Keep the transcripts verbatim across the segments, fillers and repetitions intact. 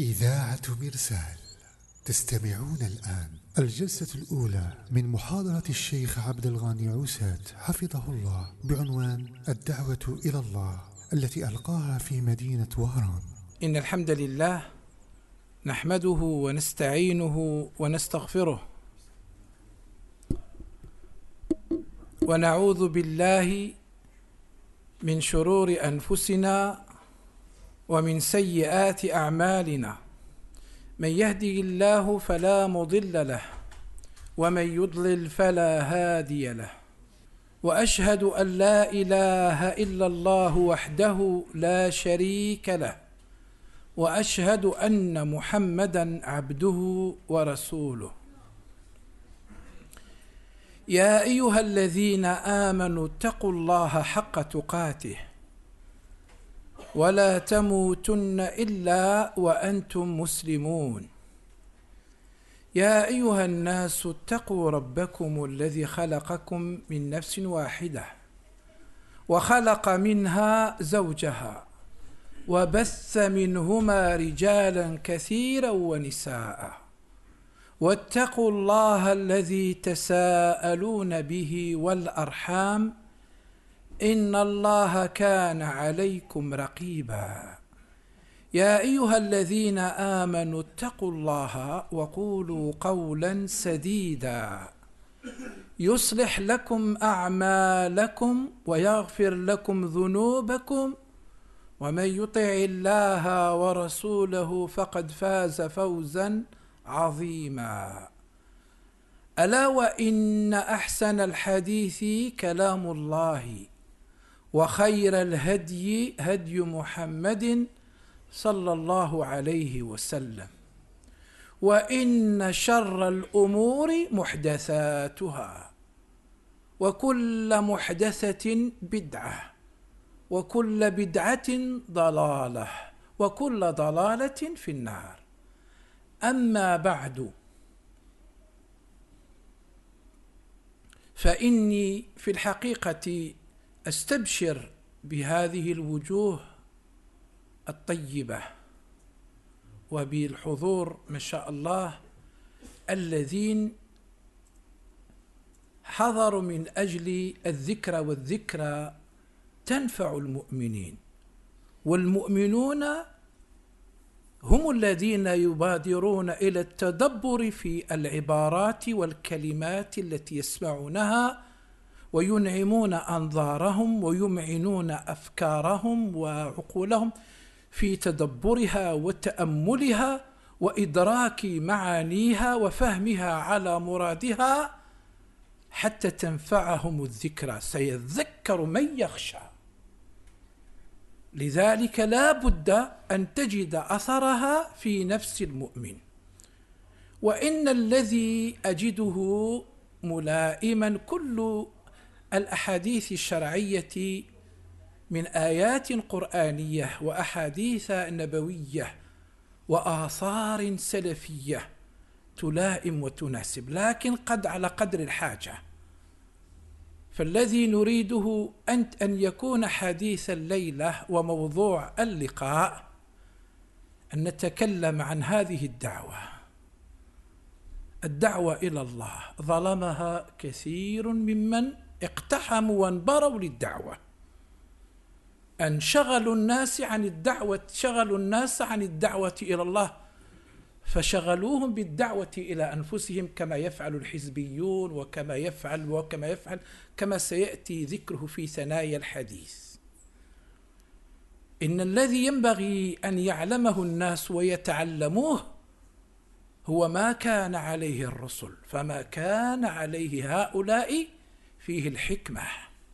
إذاعة مرسال. تستمعون الآن الجلسة الأولى من محاضرة الشيخ عبد الغني عوسات حفظه الله بعنوان الدعوة إلى الله، التي ألقاها في مدينة وهران. إن الحمد لله نحمده ونستعينه ونستغفره، ونعوذ بالله من شرور أنفسنا ومن سيئات أعمالنا. من يهده الله فلا مضل له، ومن يضلل فلا هادي له. وأشهد أن لا إله إلا الله وحده لا شريك له، وأشهد أن محمدا عبده ورسوله. يا أيها الذين آمنوا اتقوا الله حق تقاته ولا تموتن إلا وأنتم مسلمون. يا أيها الناس اتقوا ربكم الذي خلقكم من نفس واحدة، وخلق منها زوجها، وبث منهما رجالا كثيرا ونساء. واتقوا الله الذي تساءلون به والأرحام، إن الله كان عليكم رقيبا. يا أيها الذين آمنوا اتقوا الله وقولوا قولا سديدا يصلح لكم أعمالكم ويغفر لكم ذنوبكم، ومن يطع الله ورسوله فقد فاز فوزا عظيما. ألا وإن أحسن الحديث كلام الله، وخير الهدي هدي محمد صلى الله عليه وسلم، وإن شر الأمور محدثاتها، وكل محدثة بدعة، وكل بدعة ضلالة، وكل ضلالة في النار. أما بعد، فإني في الحقيقة أستبشر بهذه الوجوه الطيبة وبالحضور ما شاء الله الذين حضروا من أجل الذكرى، والذكرى تنفع المؤمنين، والمؤمنون هم الذين يبادرون إلى التدبر في العبارات والكلمات التي يسمعونها، وينعمون أنظارهم ويمعنون أفكارهم وعقولهم في تدبرها وتأملها وإدراك معانيها وفهمها على مرادها، حتى تنفعهم الذكرى. سيذكر من يخشى. لذلك لا بد أن تجد أثرها في نفس المؤمن. وإن الذي أجده ملائما كل الأحاديث الشرعية من آيات قرآنية وأحاديث نبوية وآثار سلفية تلائم وتناسب، لكن قد على قدر الحاجة. فالذي نريده أن أن يكون حديث الليلة وموضوع اللقاء أن نتكلم عن هذه الدعوة، الدعوة إلى الله. ظلمها كثير ممن اقتحموا وانبروا للدعوة، أن شغلوا الناس عن الدعوة شغلوا الناس عن الدعوة إلى الله، فشغلوهم بالدعوة إلى أنفسهم، كما يفعل الحزبيون وكما يفعل وكما يفعل كما سيأتي ذكره في ثنايا الحديث. إن الذي ينبغي أن يعلمه الناس ويتعلموه هو ما كان عليه الرسل، فما كان عليه هؤلاء فيه الحكمة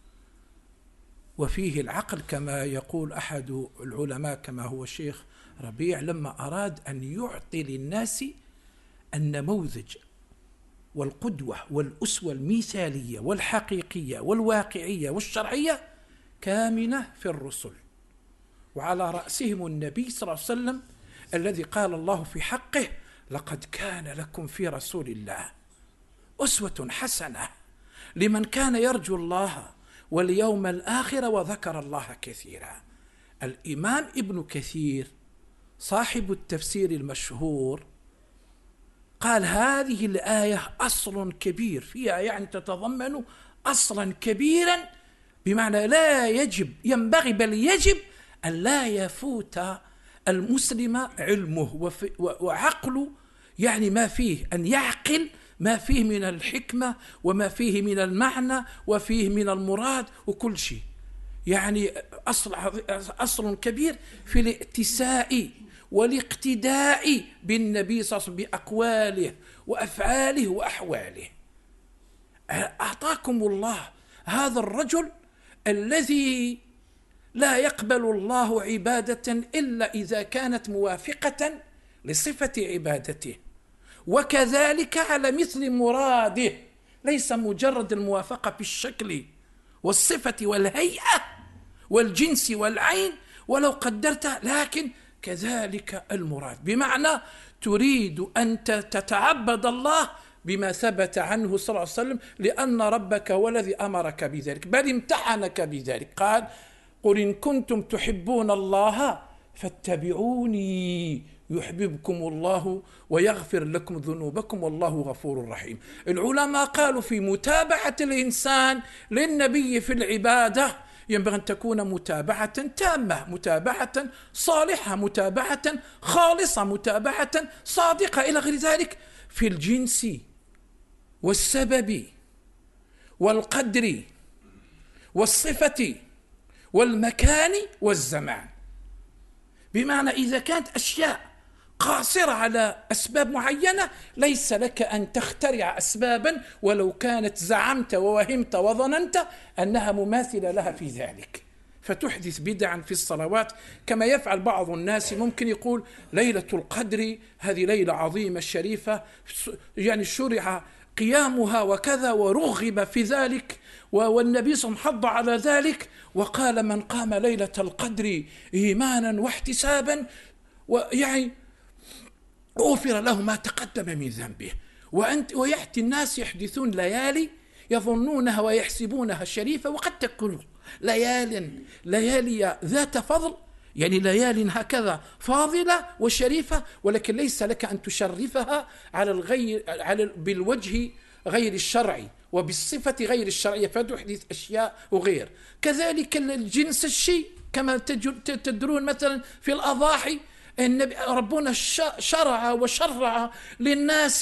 وفيه العقل، كما يقول أحد العلماء كما هو الشيخ ربيع لما أراد أن يعطي للناس النموذج والقدوة والأسوة المثالية والحقيقية والواقعية والشرعية كامنة في الرسل، وعلى رأسهم النبي صلى الله عليه وسلم الذي قال الله في حقه: لقد كان لكم في رسول الله أسوة حسنة لمن كان يرجو الله واليوم الآخر وذكر الله كثيرا. الإمام ابن كثير صاحب التفسير المشهور قال هذه الآية أصل كبير فيها، يعني تتضمن أصلا كبيرا، بمعنى لا يجب ينبغي بل يجب أن لا يفوت المسلم علمه وعقله، يعني ما فيه أن يعقل ما فيه من الحكمة وما فيه من المعنى وفيه من المراد وكل شيء. يعني أصل, أصل كبير في الائتساء والاقتداء بالنبي صلى الله عليه وسلم بأقواله وأفعاله وأحواله. أعطاكم الله هذا الرجل الذي لا يقبل الله عبادة إلا إذا كانت موافقة لصفة عبادته، وكذلك على مثل مراده، ليس مجرد الموافقة بالشكل والصفة والهيئة والجنس والعين ولو قدرتها، لكن كذلك المراد، بمعنى تريد أن تتعبد الله بما ثبت عنه صلى الله عليه وسلم، لأن ربك هو الذي أمرك بذلك بل امتحنك بذلك. قال قل إن كنتم تحبون الله فاتبعوني يحببكم الله ويغفر لكم ذنوبكم والله غفور رحيم. العلماء قالوا في متابعة الإنسان للنبي في العبادة ينبغي أن تكون متابعة تامة، متابعة صالحة، متابعة خالصة، متابعة صادقة إلى غير ذلك، في الجنس والسبب والقدر والصفة والمكان والزمان. بمعنى إذا كانت أشياء قاصرة على أسباب معينة ليس لك أن تخترع أسبابا ولو كانت زعمت ووهمت وظننت أنها مماثلة لها في ذلك، فتحدث بدعا في الصلوات كما يفعل بعض الناس. ممكن يقول ليلة القدر هذه ليلة عظيمة شريفة، يعني شرع قيامها وكذا ورغب في ذلك، والنبي صلى الله عليه وسلم حض على ذلك وقال من قام ليلة القدر إيمانا واحتسابا ويعني غفر له ما تقدم من ذنبه. وأنت ويأتي الناس يحدثون ليالي يظنونها ويحسبونها شريفة، وقد تكون ليال ليالي ذات فضل، يعني ليال هكذا فاضلة وشريفة، ولكن ليس لك أن تشرفها على الغير على بالوجه غير الشرعي وبالصفة غير الشرعية فتحدث أشياء وغير. كذلك الجنس الشيء كما تدرون مثلا في الأضاحي النبي ربنا شرع وشرع للناس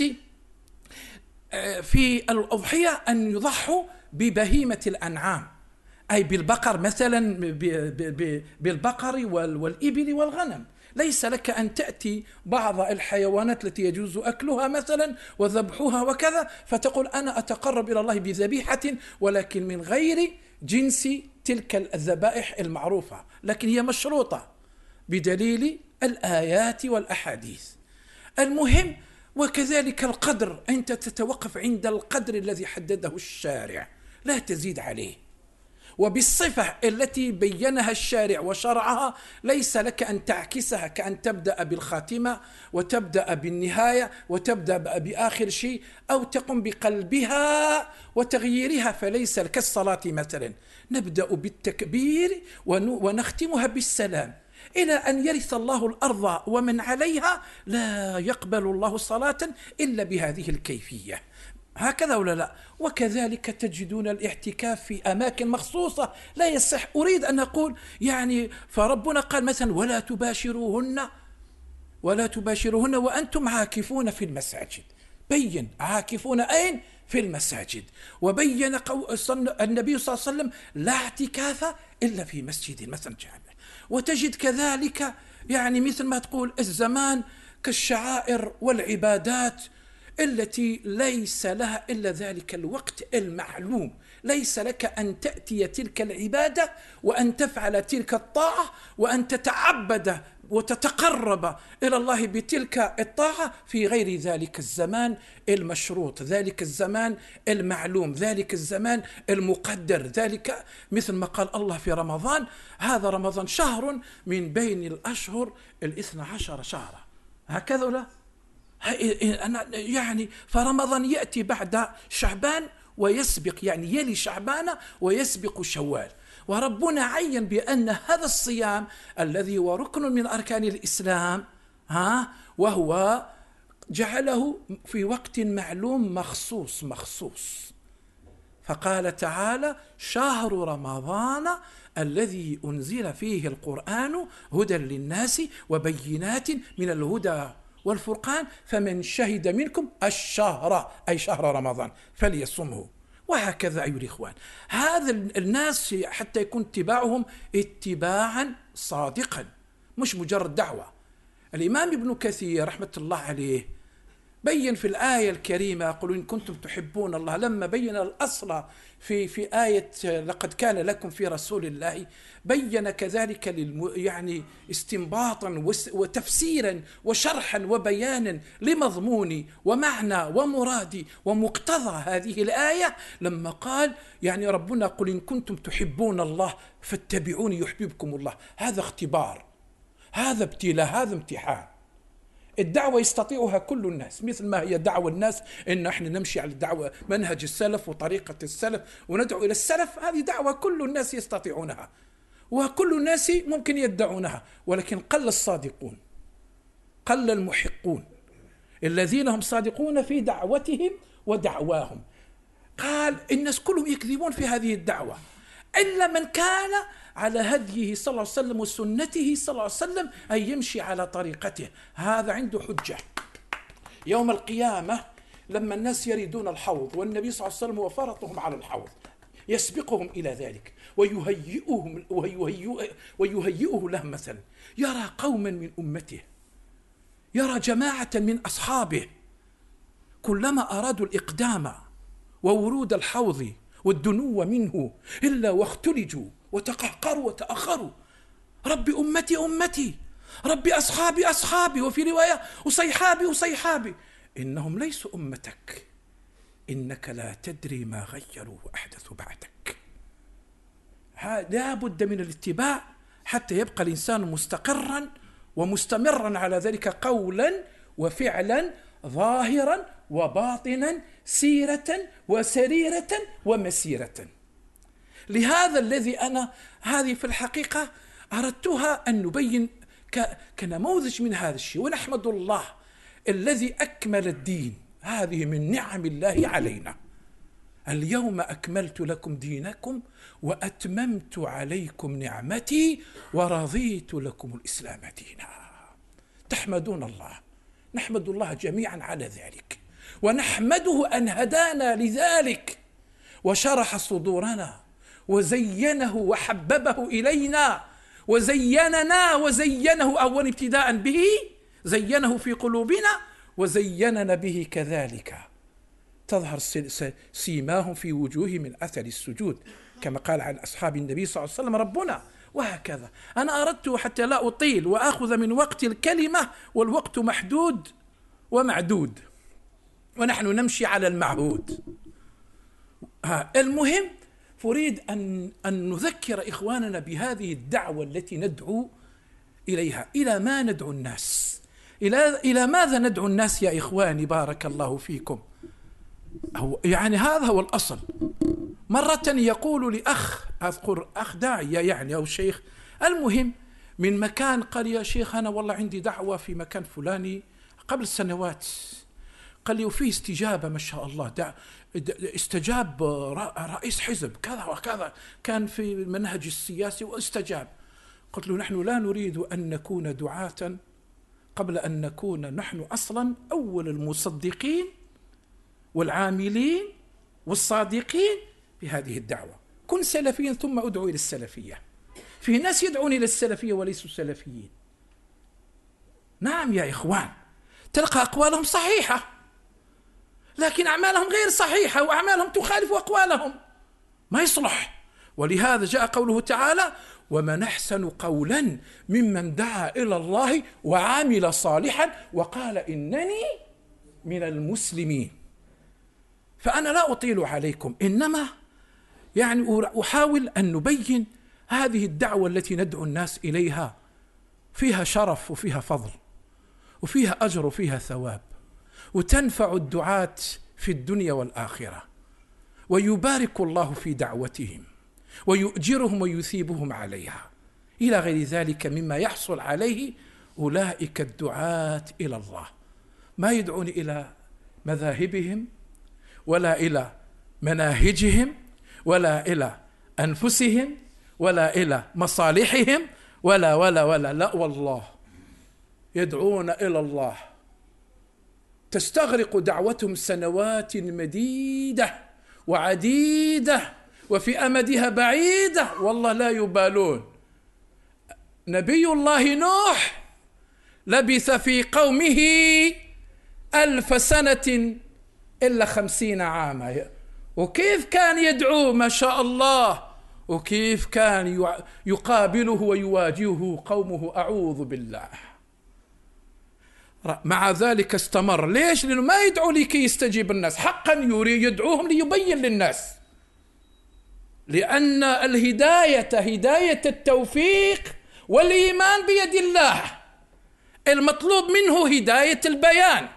في الأضحية أن يضحوا ببهيمة الأنعام، أي بالبقر مثلا، بالبقر والإبل والغنم. ليس لك أن تأتي بعض الحيوانات التي يجوز أكلها مثلا وذبحها وكذا فتقول أنا أتقرب إلى الله بذبيحة ولكن من غير جنس تلك الذبائح المعروفة، لكن هي مشروطة بدليل الآيات والأحاديث. المهم وكذلك القدر، أنت تتوقف عند القدر الذي حدده الشارع لا تزيد عليه، وبالصفة التي بينها الشارع وشرعها ليس لك أن تعكسها، كأن تبدأ بالخاتمة وتبدأ بالنهاية وتبدأ بآخر شيء أو تقوم بقلبها وتغييرها، فليس كالصلاة مثلا نبدأ بالتكبير ونختمها بالسلام إلى أن يرث الله الأرض ومن عليها، لا يقبل الله صلاة إلا بهذه الكيفية، هكذا ولا لا؟ وكذلك تجدون الاعتكاف في أماكن مخصوصة لا يصح. أريد أن أقول يعني فربنا قال مثلا ولا تباشروهن ولا تباشروهن وأنتم عاكفون في المساجد، بين عاكفون أين؟ في المساجد. وبين النبي صلى الله عليه وسلم لا اعتكاف إلا في مسجد مثلا جامع. وتجد كذلك يعني مثل ما تقول الزمان كالشعائر والعبادات التي ليس لها إلا ذلك الوقت المعلوم، ليس لك أن تأتي تلك العبادة وأن تفعل تلك الطاعة وأن تتعبد وتتقرب إلى الله بتلك الطاعة في غير ذلك الزمان المشروط، ذلك الزمان المعلوم، ذلك الزمان المقدر، ذلك مثل ما قال الله في رمضان هذا رمضان شهر من بين الأشهر الاثنى عشر شهرا، هكذا ولا؟ يعني فرمضان يأتي بعد شعبان ويسبق، يعني يلي شعبان ويسبق شوال، وربنا عين بأن هذا الصيام الذي هو ركن من أركان الإسلام ها وهو جعله في وقت معلوم مخصوص مخصوص فقال تعالى شهر رمضان الذي أنزل فيه القرآن هدى للناس وبينات من الهدى والفرقان فمن شهد منكم الشهر أي شهر رمضان فليصمه. وهكذا أيها الإخوان هذا الناس حتى يكون اتباعهم اتباعا صادقا مش مجرد دعوة. الإمام ابن كثير رحمة الله عليه بين في الآية الكريمة قل إن كنتم تحبون الله لما بين الأصل في في آية لقد كان لكم في رسول الله بين كذلك للم يعني استنباطا وتفسيرا وشرحا وبيانا لمضمون ومعنى ومراد ومقتضى هذه الآية لما قال يعني ربنا قل إن كنتم تحبون الله فاتبعوني يحببكم الله. هذا اختبار هذا ابتلاء هذا امتحان. الدعوة يستطيعها كل الناس مثل ما هي دعوة الناس إن احنا نمشي على الدعوة منهج السلف وطريقة السلف وندعو إلى السلف. هذه دعوة كل الناس يستطيعونها وكل الناس ممكن يدعونها ولكن قل الصادقون قل المحقون الذين هم صادقون في دعوتهم ودعواهم. قال الناس كلهم يكذبون في هذه الدعوة إلا من كان على هديه صلى الله عليه وسلم وسنته صلى الله عليه وسلم أن يمشي على طريقته. هذا عنده حجة يوم القيامة لما الناس يريدون الحوض والنبي صلى الله عليه وسلم وفرطهم على الحوض يسبقهم إلى ذلك ويهيئهم ويهيئه, ويهيئه له مثلا يرى قوما من أمته يرى جماعة من أصحابه كلما أرادوا الإقدام وورود الحوض والدنو منه إلا واختلجوا وتقهقروا وتأخروا. ربي أمتي أمتي ربي أصحابي أصحابي وفي رواية وصيحابي وصيحابي إنهم ليسوا أمتك إنك لا تدري ما غيروا وأحدثوا بعدك. لا بد من الاتباع حتى يبقى الإنسان مستقرا ومستمرا على ذلك قولا وفعلا ظاهرا وباطنا سيرة وسريرة ومسيرة. لهذا الذي أنا هذه في الحقيقة أردتها أن نبين كنموذج من هذا الشيء. ونحمد الله الذي أكمل الدين هذه من نعم الله علينا. اليوم أكملت لكم دينكم وأتممت عليكم نعمتي ورضيت لكم الإسلام دينا. تحمدون الله نحمد الله جميعا على ذلك ونحمده أن هدانا لذلك وشرح صدورنا وزينه وحببه إلينا وزيننا وزينه أول ابتداء به زينه في قلوبنا وزيننا به كذلك تظهر سيماهم في وجوههم من أثر السجود كما قال عن أصحاب النبي صلى الله عليه وسلم ربنا. وهكذا أنا أردت حتى لا أطيل وأخذ من وقت الكلمة والوقت محدود ومعدود ونحن نمشي على المعهود. ها المهم أريد أن, أن نذكر إخواننا بهذه الدعوة التي ندعو إليها. إلى ما ندعو الناس؟ إلى, إلى ماذا ندعو الناس يا إخواني بارك الله فيكم؟ هو يعني هذا هو الأصل. مرة يقول لأخ أذكر أخ داعية يعني أو شيخ المهم من مكان قال يا شيخ أنا والله عندي دعوة في مكان فلاني قبل سنوات قال لي وفيه استجابة ما شاء الله دع استجاب رئيس حزب كذا وكذا كان في المنهج السياسي واستجاب. قلت له نحن لا نريد أن نكون دعاة قبل أن نكون نحن أصلا أول المصدقين والعاملين والصادقين بهذه الدعوة. كن سلفيا ثم أدعو إلى السلفية. في ناس يدعون إلى السلفية وليسوا سلفيين. نعم يا إخوان تلقى أقوالهم صحيحة لكن أعمالهم غير صحيحة وأعمالهم تخالف أقوالهم ما يصلح. ولهذا جاء قوله تعالى ومن أحسن قولا ممن دعا إلى الله وعمل صالحا وقال إنني من المسلمين. فأنا لا أطيل عليكم إنما يعني أحاول أن نبين هذه الدعوة التي ندعو الناس إليها فيها شرف وفيها فضل وفيها أجر وفيها ثواب وتنفع الدعاة في الدنيا والآخرة ويبارك الله في دعوتهم ويؤجرهم ويثيبهم عليها إلى غير ذلك مما يحصل عليه أولئك الدعاة إلى الله. ما يدعون إلى مذاهبهم ولا إلى مناهجهم ولا إلى أنفسهم ولا إلى مصالحهم ولا ولا ولا لا والله، يدعون إلى الله. تستغرق دعوتهم سنوات مديدة وعديدة وفي أمدها بعيدة، والله لا يبالون. نبي الله نوح لبث في قومه ألف سنة إلا خمسين عاما، وكيف كان يدعو ما شاء الله، وكيف كان يقابله ويواجهه قومه أعوذ بالله. مع ذلك استمر. ليش؟ لأنه ما يدعو لكي يستجيب الناس، حقا يريد يدعوهم ليبين للناس، لأن الهداية هداية التوفيق والإيمان بيد الله. المطلوب منه هداية البيان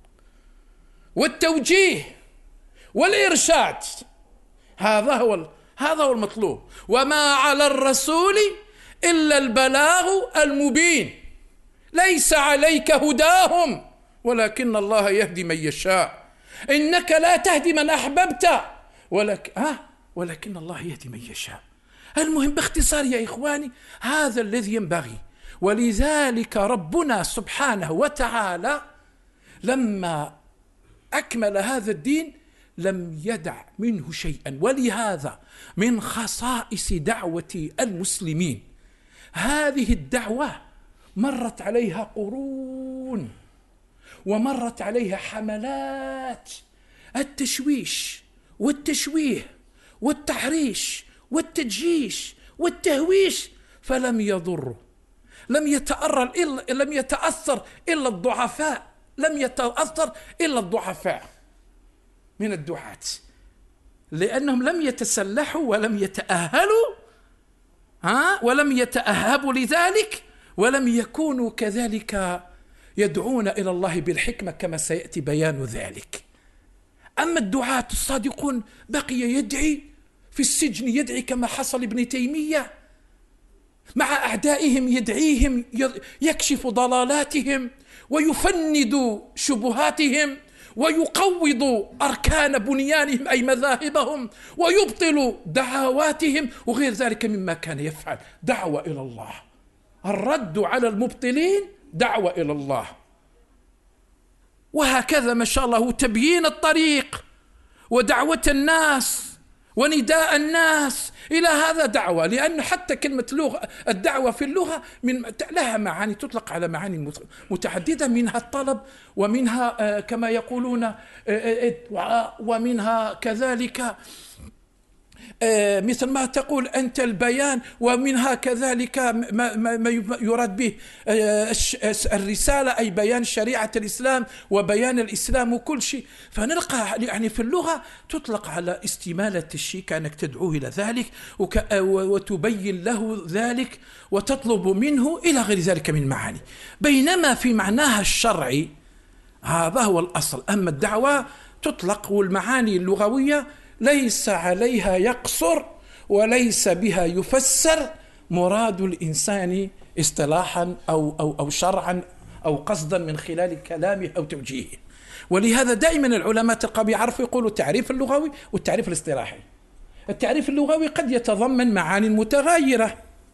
والتوجيه والإرشاد، هذا هو هذا هو المطلوب. وما على الرسول إلا البلاغ المبين، ليس عليك هداهم ولكن الله يهدي من يشاء. إنك لا تهدي من أحببت ولكن, آه ولكن الله يهدي من يشاء. المهم باختصار يا إخواني هذا الذي ينبغي. ولذلك ربنا سبحانه وتعالى لما أكمل هذا الدين لم يدع منه شيئا. ولهذا من خصائص دعوة المسلمين هذه الدعوة مرت عليها قرون ومرت عليها حملات التشويش والتشويه والتحريش والتجيش والتهويش، فلم يضر، لم يتأثر إلا لم يتأثر إلا الضعفاء لم يتأثر إلا الضعفاء من الدعاة، لأنهم لم يتسلحوا ولم يتأهلوا ها ولم يتأهبوا لذلك، ولم يكونوا كذلك يدعون إلى الله بالحكمة كما سيأتي بيان ذلك. أما الدعاة الصادقون بقي يدعي في السجن، يدعي كما حصل ابن تيمية مع أعدائهم، يدعيهم يكشف ضلالاتهم ويفند شبهاتهم ويقوض أركان بنيانهم أي مذاهبهم ويبطل دعواتهم وغير ذلك مما كان يفعل. دعوة إلى الله، الرد على المبطلين دعوة إلى الله، وهكذا ما شاء الله تبيين الطريق ودعوة الناس ونداء الناس إلى هذا دعوة. لأن حتى كلمة لغة الدعوة في اللغة من لها معاني، تطلق على معاني متعددة، منها الطلب ومنها كما يقولون ومنها كذلك مثل ما تقول أنت البيان، ومنها كذلك ما, ما يراد به الرسالة أي بيان شريعة الإسلام وبيان الإسلام وكل شيء. فنلقى يعني في اللغة تطلق على استمالة الشيء كأنك تدعوه إلى ذلك وتبين له ذلك وتطلب منه إلى غير ذلك من معاني، بينما في معناها الشرعي هذا هو الأصل. أما الدعوة تطلق والمعاني اللغوية ليس عليها يقصر وليس بها يفسر مراد الإنسان اصطلاحا أو, أو, أو شرعا أو قصدا من خلال كلامه أو توجيهه. ولهذا دائما العلماء تلقى يعرفوا يقولوا التعريف اللغوي والتعريف الاصطلاحي. التعريف اللغوي قد يتضمن معاني متغايرة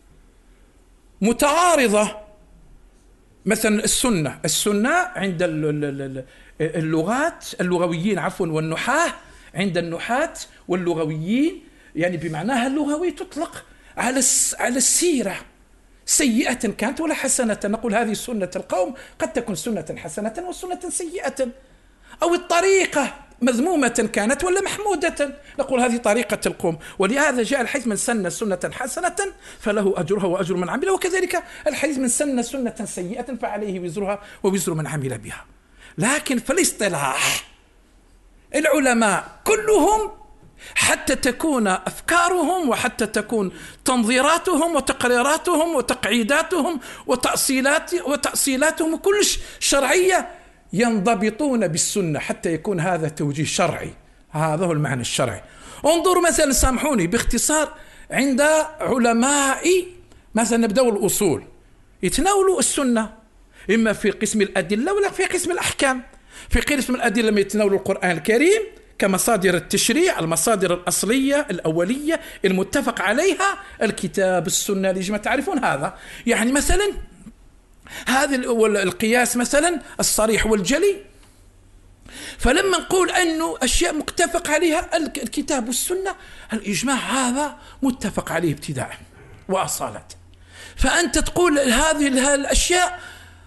متعارضة، مثلا السنة السنة عند اللغات اللغويين عفوا والنحاة، عند النحاة واللغويين يعني بمعناها اللغوي تطلق على على السيرة سيئة كانت ولا حسنة. نقول هذه سنة القوم، قد تكون سنة حسنة وسنة سيئة، أو الطريقة مذمومة كانت ولا محمودة، نقول هذه طريقة القوم. ولهذا جاء الحديث من سن سنة حسنة فله أجرها وأجر من عمل، وكذلك الحديث من سن سنة سيئة فعليه وزرها ووزر من عمل بها. لكن في الاصطلاح العلماء كلهم حتى تكون أفكارهم وحتى تكون تنظيراتهم وتقريراتهم وتقعيداتهم وتأصيلات وتأصيلاتهم كلش شرعية ينضبطون بالسنة حتى يكون هذا توجيه شرعي. هذا هو المعنى الشرعي. انظروا مثلا، سامحوني باختصار، عند علماء مثلا نبدأ الأصول يتناولوا السنة إما في قسم الأدلة ولا في قسم الأحكام. في قسم الأدلة لما يتناولوا القرآن الكريم كمصادر التشريع، المصادر الأصلية الأولية المتفق عليها الكتاب السنة لجمع تعرفون هذا. يعني مثلا هذا القياس مثلا الصريح والجلي، فلما نقول أنه أشياء متفق عليها الكتاب والسنة الإجماع هذا متفق عليه ابتداء وأصالة، فأنت تقول هذه الأشياء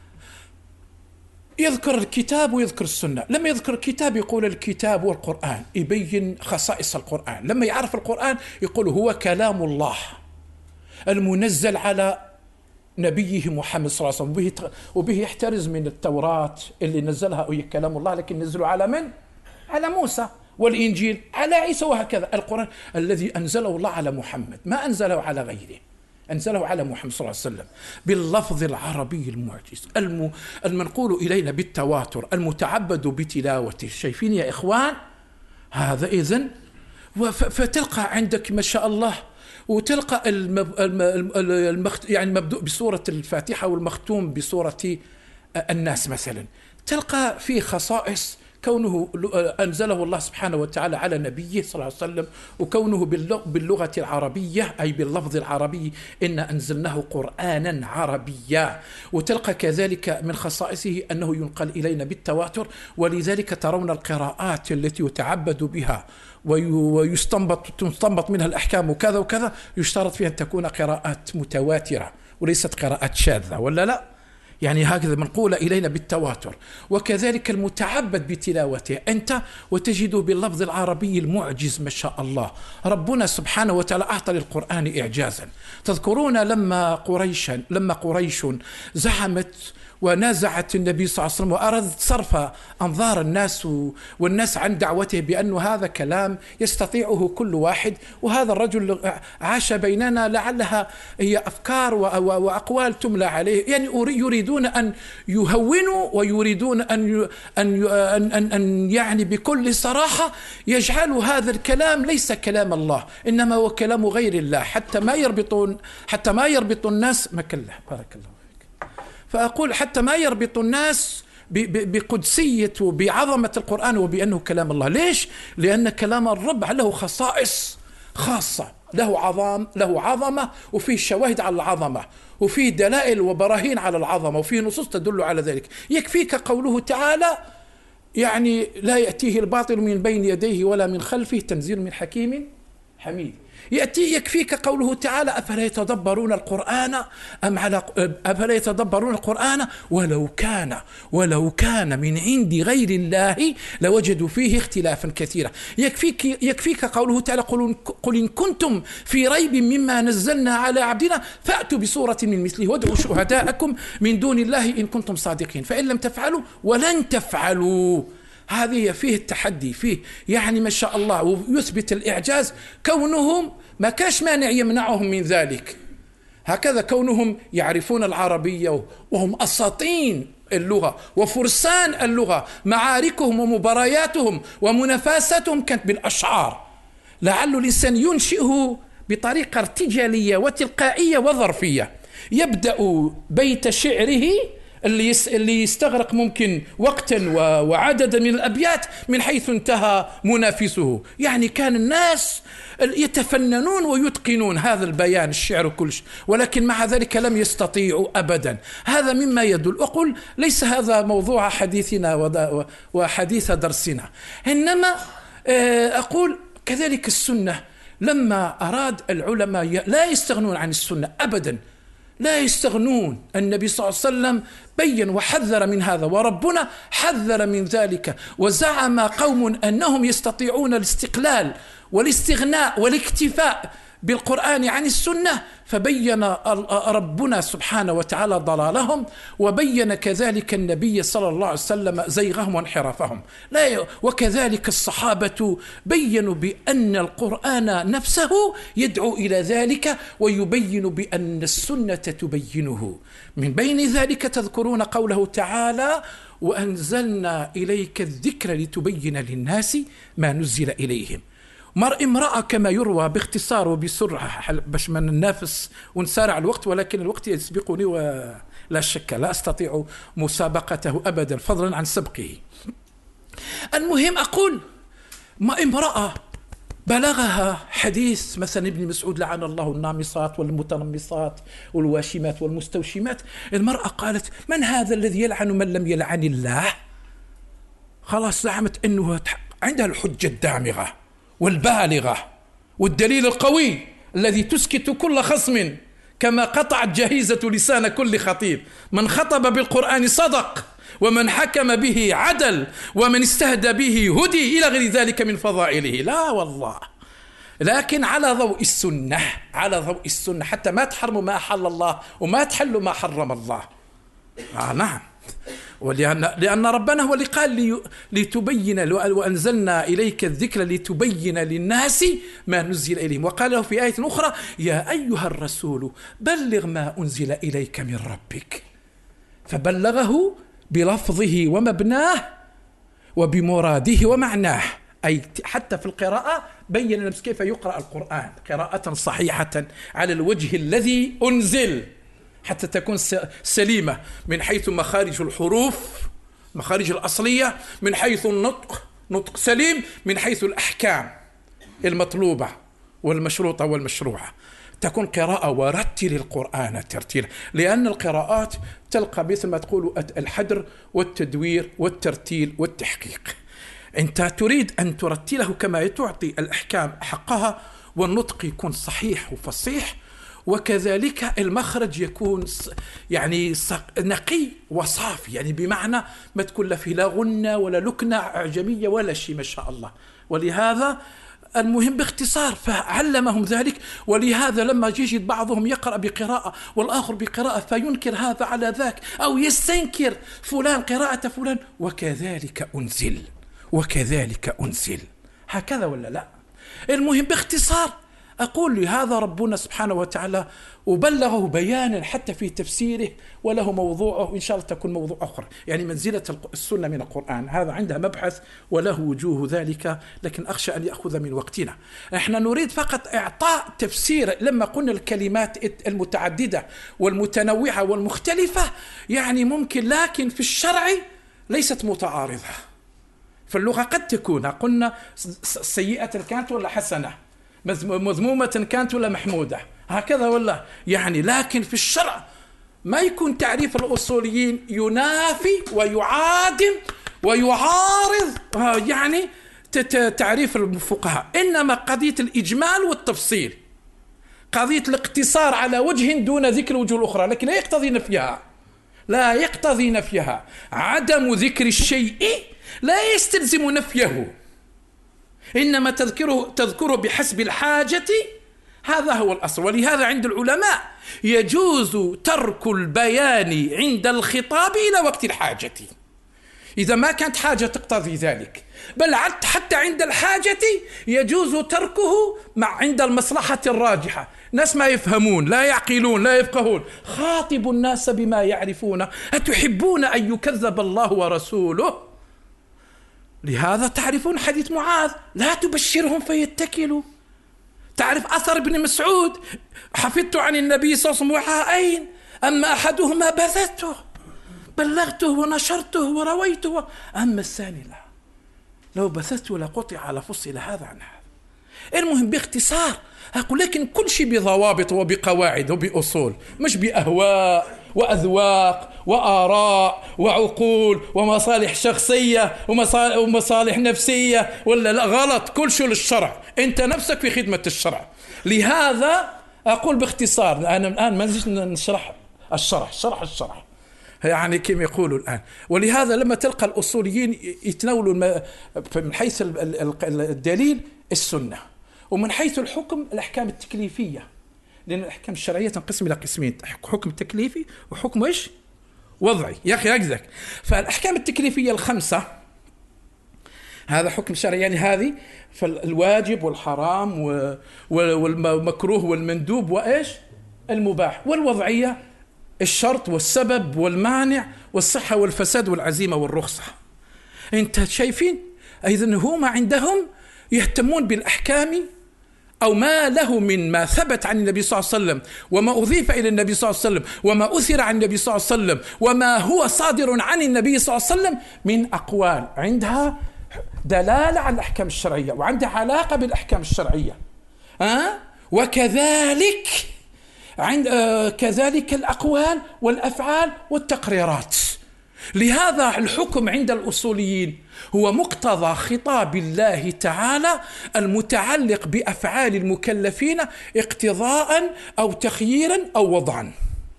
يذكر الكتاب ويذكر السنة. لما يذكر الكتاب يقول الكتاب والقرآن، يبين خصائص القرآن. لما يعرف القرآن يقول هو كلام الله المنزل على نبيه محمد صلى الله عليه وسلم، وبه, وبه يحترز من التوراة اللي نزلها وهي كلام الله، لكن نزلوا على من؟ على موسى، والإنجيل على عيسى، وهكذا. القرآن الذي أنزله الله على محمد ما أنزله على غيره، أنزله على محمد صلى الله عليه وسلم باللفظ العربي المعجز الم... المنقول إلينا بالتواتر المتعبد بتلاوته. شايفين يا إخوان هذا؟ إذن وف... فتلقى عندك ما شاء الله، وتلقى المب... المخت... يعني المبدوء بسورة الفاتحة والمختوم بسورة الناس مثلا، تلقى فيه خصائص كونه أنزله الله سبحانه وتعالى على نبيه صلى الله عليه وسلم، وكونه باللغة العربية أي باللفظ العربي، إن أنزلناه قرآنا عربيا. وتلقى كذلك من خصائصه أنه ينقل إلينا بالتواتر، ولذلك ترون القراءات التي يتعبد بها ويستنبط تستنبط منها الأحكام وكذا وكذا، يشترط فيها أن تكون قراءات متواترة وليست قراءات شاذة، ولا لا؟ يعني هكذا منقولة إلينا بالتواتر. وكذلك المتعبد بتلاوته أنت وتجده باللفظ العربي المعجز ما شاء الله. ربنا سبحانه وتعالى أعطى للقرآن إعجازا. تذكرون لما قريش لما قريش زعمت ونازعت النبي صلى الله عليه وسلم وأرادت صرف أنظار الناس والناس عن دعوته بأن هذا كلام يستطيعه كل واحد، وهذا الرجل عاش بيننا لعلها هي أفكار وأقوال تملى عليه. يعني يريدون أن يهونوا ويريدون أن أن أن أن يعني بكل صراحة يجعلوا هذا الكلام ليس كلام الله، إنما هو كلام غير الله، حتى ما يربطون حتى ما يربط الناس مكله. بارك الله. فأقول حتى ما يربط الناس بقدسية وبعظمة القرآن وبأنه كلام الله. ليش؟ لأن كلام الرب له خصائص خاصة، له عظام له عظمة، وفيه شواهد على العظمة، وفيه دلائل وبراهين على العظمة، وفيه نصوص تدل على ذلك. يكفيك قوله تعالى يعني لا يأتيه الباطل من بين يديه ولا من خلفه تنزيل من حكيم حميد. يأتي يكفيك قوله تعالى أفلا يتدبرون القرآن أم على أفلا يتدبرون القرآن ولو كان ولو كان من عند غير الله لوجدوا فيه اختلافا كثيرا. يكفيك يكفيك قوله تعالى قل, قل إن كنتم في ريب مما نزلنا على عبدنا فأتوا بسورة من مثله وادعوا شهداءكم من دون الله إن كنتم صادقين فإن لم تفعلوا ولن تفعلوا. هذه فيه التحدي، فيه يعني ما شاء الله، ويثبت الإعجاز كونهم ما كاش مانع يمنعهم من ذلك. هكذا كونهم يعرفون العربية وهم أساطين اللغة وفرسان اللغة، معاركهم ومبارياتهم ومنافساتهم كانت بالأشعار، لعل الإنسان ينشئه بطريقة ارتجالية وتلقائية وظرفية. يبدأ بيت شعره اللي اللي يستغرق ممكن وقتا وعددا من الأبيات من حيث انتهى منافسه. يعني كان الناس يتفننون ويتقنون هذا البيان الشعر كلش، ولكن مع ذلك لم يستطيعوا أبدا. هذا مما يدل. أقول ليس هذا موضوع حديثنا وحديث درسنا، إنما أقول كذلك السنة لما أراد العلماء لا يستغنون عن السنة أبدا، لا يستغنون. النبي صلى الله عليه وسلم بين وحذر من هذا، وربنا حذر من ذلك. وزعم قوم أنهم يستطيعون الاستقلال والاستغناء والاكتفاء بالقرآن عن السنة، فبين ربنا سبحانه وتعالى ضلالهم، وبين كذلك النبي صلى الله عليه وسلم زيغهم وانحرافهم. لا وكذلك الصحابة بينوا بأن القرآن نفسه يدعو إلى ذلك، ويبين بأن السنة تبينه. من بين ذلك تذكرون قوله تعالى وأنزلنا إليك الذكر لتبين للناس ما نزل إليهم. مر امرأة كما يروى باختصار وبسرعة باش ما ننافس ونسارع الوقت، ولكن الوقت يسبقني ولا شك لا أستطيع مسابقته أبدا فضلا عن سبقه. المهم أقول ما امرأة بلغها حديث مثلا ابن مسعود لعن الله النامصات والمتنمصات والواشمات والمستوشمات، المرأة قالت من هذا الذي يلعن من لم يلعن الله؟ خلاص زعمت أنه عندها الحجة الدامغة والبالغة والدليل القوي الذي تسكت كل خصم، كما قطعت جهيزة لسان كل خطيب. من خطب بالقرآن صدق، ومن حكم به عدل، ومن استهدى به هدي، إلى غير ذلك من فضائله. لا والله، لكن على ضوء السنة، على ضوء السنة، حتى ما تحرموا ما أحل الله وما تحلوا ما حرم الله. آه نعم، ولأن لأن ربنا هو اللي قال لي لتبين، وأنزلنا إليك الذكر لتبين للناس ما نزل إليهم. وقال له في آية أخرى يا أيها الرسول بلغ ما أنزل إليك من ربك، فبلغه بلفظه ومبناه وبمراده ومعناه، أي حتى في القراءة بين لنا كيف يقرأ القرآن قراءة صحيحة على الوجه الذي أنزل، حتى تكون سليمة من حيث مخارج الحروف، مخارج الأصلية، من حيث النطق نطق سليم، من حيث الأحكام المطلوبة والمشروطة والمشروعة. تكون قراءة ورتل القرآن ترتيلا، لأن القراءات تلقى مثل ما تقول الحدر والتدوير والترتيل والتحقيق. أنت تريد أن ترتله كما تعطي الأحكام حقها، والنطق يكون صحيح وفصيح، وكذلك المخرج يكون يعني نقي وصافي، يعني بمعنى ما تكون لا فيه لا غنة ولا لكنة أعجمية ولا شيء ما شاء الله. ولهذا المهم باختصار فعلمهم ذلك. ولهذا لما يجد بعضهم يقرأ بقراءة والآخر بقراءة فينكر هذا على ذاك، أو يستنكر فلان قراءة فلان، وكذلك أنزل وكذلك أنزل، هكذا ولا لا؟ المهم باختصار أقول لهذا ربنا سبحانه وتعالى وبلغه بيانا حتى في تفسيره، وله موضوعه إن شاء الله تكون موضوع آخر، يعني منزلة السنة من القرآن، هذا عندها مبحث وله وجوه ذلك، لكن أخشى أن يأخذ من وقتنا. إحنا نريد فقط إعطاء تفسير. لما قلنا الكلمات المتعددة والمتنوعة والمختلفة يعني ممكن، لكن في الشرع ليست متعارضة. في اللغة قد تكون قلنا سيئة كانت ولا حسنة، مذمومة كانت ولا محمودة، هكذا ولا يعني. لكن في الشرع ما يكون تعريف الأصوليين ينافي ويعادم ويعارض يعني تعريف الفقهاء، إنما قضية الإجمال والتفصيل، قضية الاقتصار على وجه دون ذكر وجوه الأخرى، لكن لا يقتضي نفيها، لا يقتضي نفيها. عدم ذكر الشيء لا يستلزم نفيه، إنما تذكره تذكره بحسب الحاجة، هذا هو الأصل. ولهذا عند العلماء يجوز ترك البيان عند الخطاب إلى وقت الحاجة، إذا ما كانت حاجة تقتضي ذلك، بل حتى عند الحاجة يجوز تركه مع عند المصلحة الراجحة. ناس ما يفهمون، لا يعقلون، لا يفقهون، خاطب الناس بما يعرفون، أتحبون أن يكذب الله ورسوله؟ لهذا تعرفون حديث معاذ لا تبشرهم فيتكلوا. تعرف أثر ابن مسعود حفظت عن النبي صلى الله عليه وسلم وعاءين، أما أحدهما بثته بلغته ونشرته ورويته، أما الثاني لا، لو بثته لقطع على فصل هذا عن هذا. المهم باختصار أقول لكن كل شيء بضوابط وبقواعد وبأصول، مش بأهواء وأذواق وآراء وعقول ومصالح شخصية ومصالح نفسية ولا لا، غلط. كل شيء للشرع، أنت نفسك في خدمة الشرع. لهذا أقول باختصار، أنا الآن ما نزيد نشرح الشرح شرح الشرح يعني كما يقولوا الآن. ولهذا لما تلقى الأصوليين يتناولوا من حيث الدليل السنة، ومن حيث الحكم الأحكام التكليفية، لأن الأحكام الشرعية تنقسم إلى قسمين، حكم تكليفي وحكم إيش؟ وضعي. يا أخي أجزك. فالأحكام التكليفية الخمسة هذا حكم شرعي، يعني هذه فالواجب والحرام والمكروه والمندوب وإيش؟ المباح. والوضعية الشرط والسبب والمانع والصحة والفساد والعزيمة والرخصة. أنت شايفين؟ إذن هما عندهم يهتمون بالأحكام أو ما له من ما ثبت عن النبي صلى الله عليه وسلم وما أضيف إلى النبي صلى الله عليه وسلم وما أثر عن النبي صلى الله عليه وسلم وما هو صادر عن النبي صلى الله عليه وسلم من أقوال عندها دلالة على الأحكام الشرعية وعندها علاقة بالأحكام الشرعية. أه؟ وكذلك عند آه كذلك الأقوال والأفعال والتقريرات. لهذا الحكم عند الأصوليين هو مقتضى خطاب الله تعالى المتعلق بأفعال المكلفين اقتضاء أو تخييرا أو وضعا.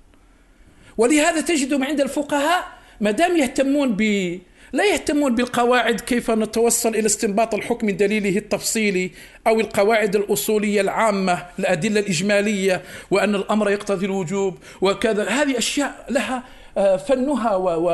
ولهذا تجدهم عند الفقهاء ما دام يهتمون ب لا يهتمون بالقواعد كيف نتوصل إلى استنباط الحكم من دليله التفصيلي أو القواعد الأصولية العامة الأدلة الإجمالية وأن الأمر يقتضي الوجوب وكذا. هذه أشياء لها فنها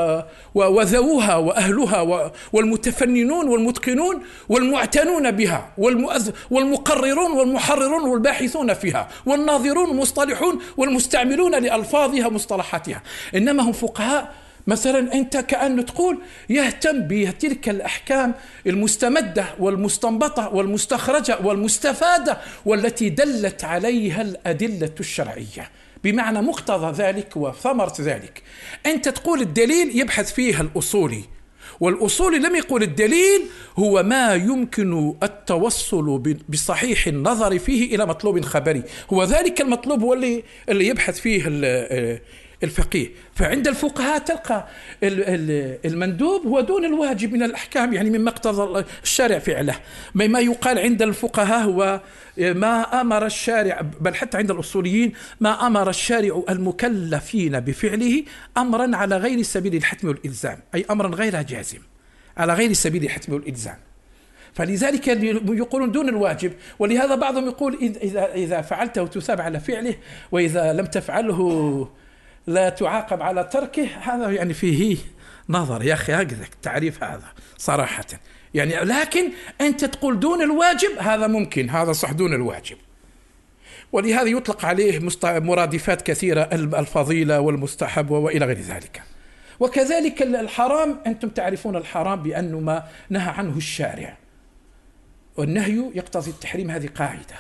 وذووها وأهلها والمتفننون والمتقنون والمعتنون بها والمقررون والمحررون والباحثون فيها والناظرون والمصطلحون والمستعملون لألفاظها ومصطلحاتها. إنما هم فقهاء مثلا أنت كأنه تقول يهتم بتلك الأحكام المستمدة والمستنبطة والمستخرجة والمستفادة والتي دلت عليها الأدلة الشرعية بمعنى مقتضى ذلك وثمرة ذلك. أنت تقول الدليل يبحث فيها الأصولي، والأصولي لم يقول الدليل هو ما يمكن التوصل بصحيح النظر فيه إلى مطلوب خبري، هو ذلك المطلوب هو اللي, اللي يبحث فيه الفقيه. فعند الفقهاء تلقى المندوب هو دون الواجب من الأحكام، يعني مما اقتضى الشارع فعله. ما يقال عند الفقهاء هو ما أمر الشارع، بل حتى عند الأصوليين ما أمر الشارع المكلفين بفعله أمرا على غير سبيل الحتم والإلزام، أي أمرا غير جازم على غير سبيل الحتم والإلزام. فلذلك يقولون دون الواجب. ولهذا بعضهم يقول إذا إذا فعلته تثاب على فعله، وإذا لم تفعله لا تعاقب على تركه. هذا يعني فيه نظر يا أخي، هكذا التعريف هذا صراحة يعني. لكن أنت تقول دون الواجب، هذا ممكن، هذا صح دون الواجب. ولهذا يطلق عليه مرادفات كثيرة، الفضيلة والمستحب وإلى غير ذلك. وكذلك الحرام، أنتم تعرفون الحرام بأنه ما نهى عنه الشارع، والنهي يقتضي التحريم، هذه قاعدة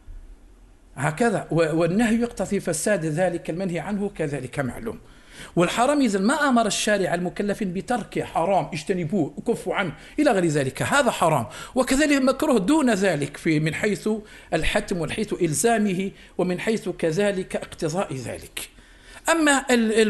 هكذا، والنهي يقتضي فساد ذلك المنهي عنه، كذلك معلوم. والحرام إذا ما أمر الشارع المكلفين بتركه حرام، اجتنبوه وكفوا عنه إلى غير ذلك، هذا حرام. وكذلك مكروه دون ذلك في من حيث الحتم ومن حيث إلزامه ومن حيث كذلك اقتضاء ذلك. أما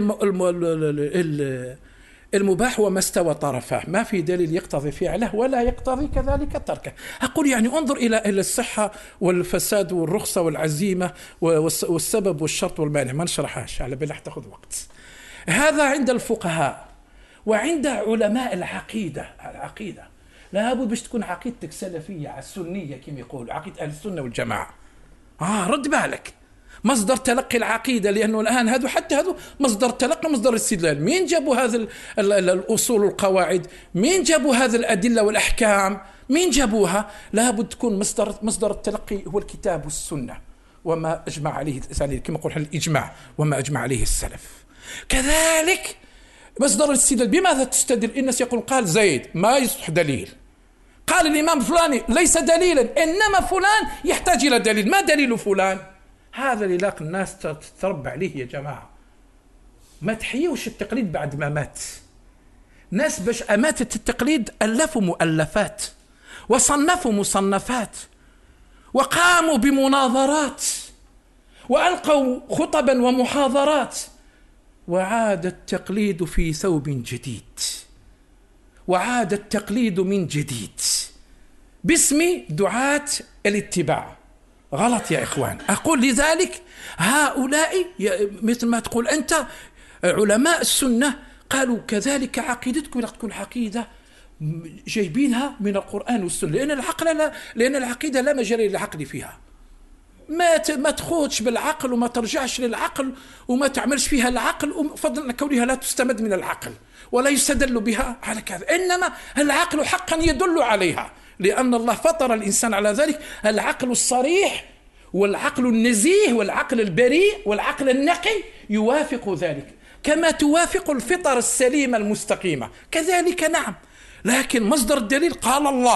المباح وما استوى طرفاه، ما في دليل يقتضي فعله ولا يقتضي كذلك تركه. أقول يعني انظر إلى الصحة والفساد والرخصة والعزيمة والسبب والشرط والمانع، ما نشرحهاش على بالله تأخذ وقت. هذا عند الفقهاء. وعند علماء العقيدة، العقيدة لابد باش تكون عقيدتك سلفية على السنية كما يقول، عقيدة أهل السنة والجماعة. آه رد بالك، مصدر تلقي العقيدة، لأنه الآن هذا حتى هذا مصدر تلقي، مصدر الاستدلال. مين جابوا هذا الأصول والقواعد؟ مين جابوا هذه الأدلة والأحكام؟ مين جابوها؟ لابد تكون مصدر مصدر التلقي هو الكتاب والسنة وما أجمع عليه كما يقول الإجماع وما أجمع عليه السلف. كذلك مصدر الاستدلال، بماذا تستدل؟ الناس يقول قال زيد، ما يصح دليل. قال الإمام فلاني ليس دليلا، إنما فلان يحتاج إلى دليل. ما دليل فلان؟ هذا اللي لاقي الناس تتربى عليه يا جماعة. ما تحيوش التقليد بعد ما مات. ناس باش أماتت التقليد ألفوا مؤلفات وصنفوا مصنفات وقاموا بمناظرات وألقوا خطبا ومحاضرات، وعاد التقليد في ثوب جديد، وعاد التقليد من جديد باسم دعاة الاتباع. غلط يا إخوان. أقول لذلك هؤلاء مثل ما تقول أنت علماء السنة قالوا كذلك عقيدتكم لا تكون عقيدة جايبينها من القرآن والسنة، لأن العقل لا لأن العقيدة لا مجال للعقل فيها. ما ما تخوضش بالعقل وما ترجعش للعقل وما تعملش فيها العقل، فضلا كونها لا تستمد من العقل ولا يستدل بها على كذا، إنما العقل حقا يدل عليها، لأن الله فطر الإنسان على ذلك. العقل الصريح والعقل النزيه والعقل البريء والعقل النقي يوافق ذلك، كما توافق الفطر السليمة المستقيمة كذلك. نعم، لكن مصدر الدليل قال الله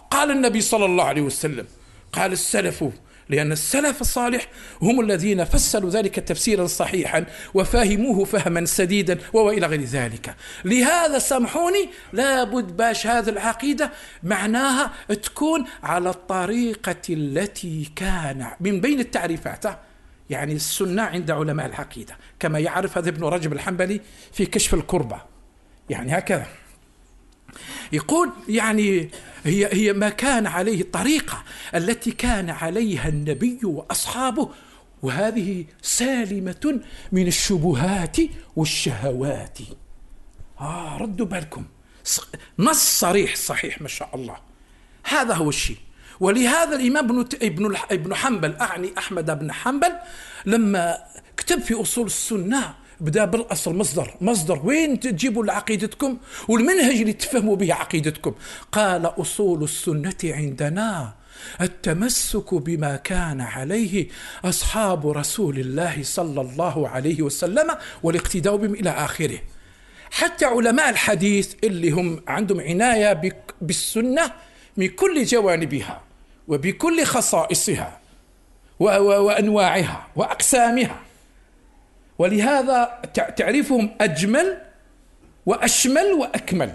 قال النبي صلى الله عليه وسلم، قال السلف، لأن السلف الصالح هم الذين فسروا ذلك تفسيرا صحيحا وفهموه فهما سديدا وإلى غير ذلك. لهذا سامحوني لابد باش هذه العقيدة معناها تكون على الطريقة التي كان من بين التعريفات، يعني السنة عند علماء العقيدة كما يعرف هذا ابن رجب الحنبلي في كشف الكربة، يعني هكذا يقول يعني هي هي ما كان عليه الطريقة التي كان عليها النبي وأصحابه، وهذه سالمة من الشبهات والشهوات. آه ردوا بالكم، نص صريح صحيح ما شاء الله، هذا هو الشيء. ولهذا الإمام ابن ابن ابن حنبل، أعني أحمد بن حنبل، لما كتب في أصول السنة بدأ بالأصل مصدر مصدر وين تجيبوا عقيدتكم والمنهج اللي تفهموا به عقيدتكم. قال أصول السنة عندنا التمسك بما كان عليه أصحاب رسول الله صلى الله عليه وسلم والاقتداء بهم إلى آخره. حتى علماء الحديث اللي هم عندهم عناية بالسنة من كل جوانبها وبكل خصائصها وأنواعها وأقسامها، ولهذا تعريفهم أجمل وأشمل وأكمل،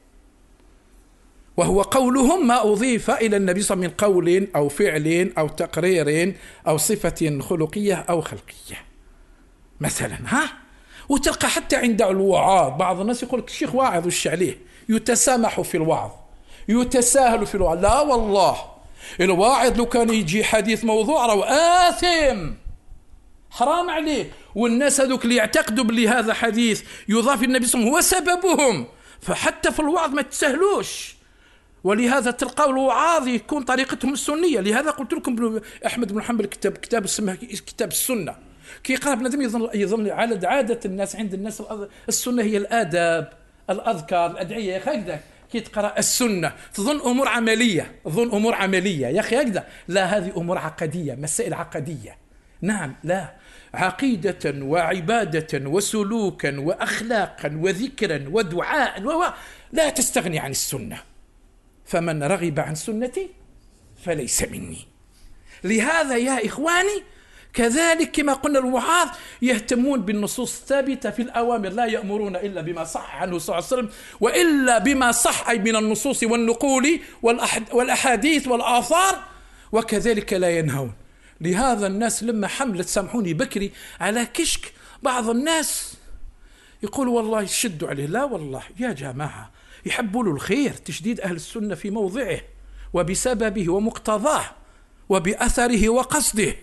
وهو قولهم ما أضيف إلى النبي صلى الله عليه وسلم من قول أو فعل أو تقرير أو صفة خلقية أو خلقية مثلا. ها وتلقى حتى عند الوعاظ بعض الناس يقول لك الشيخ واعظ وش عليه، يتسامح في الوعظ، يتساهل في الوعظ. لا والله، الواعظ لو كان يجي حديث موضوع راه آثم، حرام عليه. والناس هذوك اللي يعتقدوا بلي هذا حديث يضاف النبي صلى الله عليه وسلم هو سببهم، فحتى في الوعظ ما تسهلوش. ولهذا تلقاو الوعاظ يكون طريقتهم السنية. لهذا قلت لكم أحمد بن حنبل كتاب كتاب اسمه كتاب السنة، كي يقرأ بنادم يظن يظن على عادة الناس عند الناس السنة هي الآداب الأذكار الأدعية. يا أخي هكذا كي تقرأ السنة تظن أمور عملية، تظن أمور عملية يا أخي هكذا. لا، هذه أمور عقدية، مسائل عقدية. نعم، لا، عقيدة وعبادة وسلوكا وأخلاقا وذكرا ودعاء و لا تستغني عن السنة. فمن رغب عن سنتي فليس مني. لهذا يا إخواني كذلك كما قلنا الوعاظ يهتمون بالنصوص الثابتة في الأوامر، لا يأمرون إلا بما صح عنه صلى الله عليه وسلم، وإلا بما صح أي من النصوص والنقول والأحاديث والآثار، وكذلك لا ينهون. لهذا الناس لما حملت سامحوني بكري على كشك، بعض الناس يقول والله شدوا عليه. لا والله يا جماعة، يحبوا له الخير، تشديد أهل السنة في موضعه وبسببه ومقتضاه وبأثره وقصده،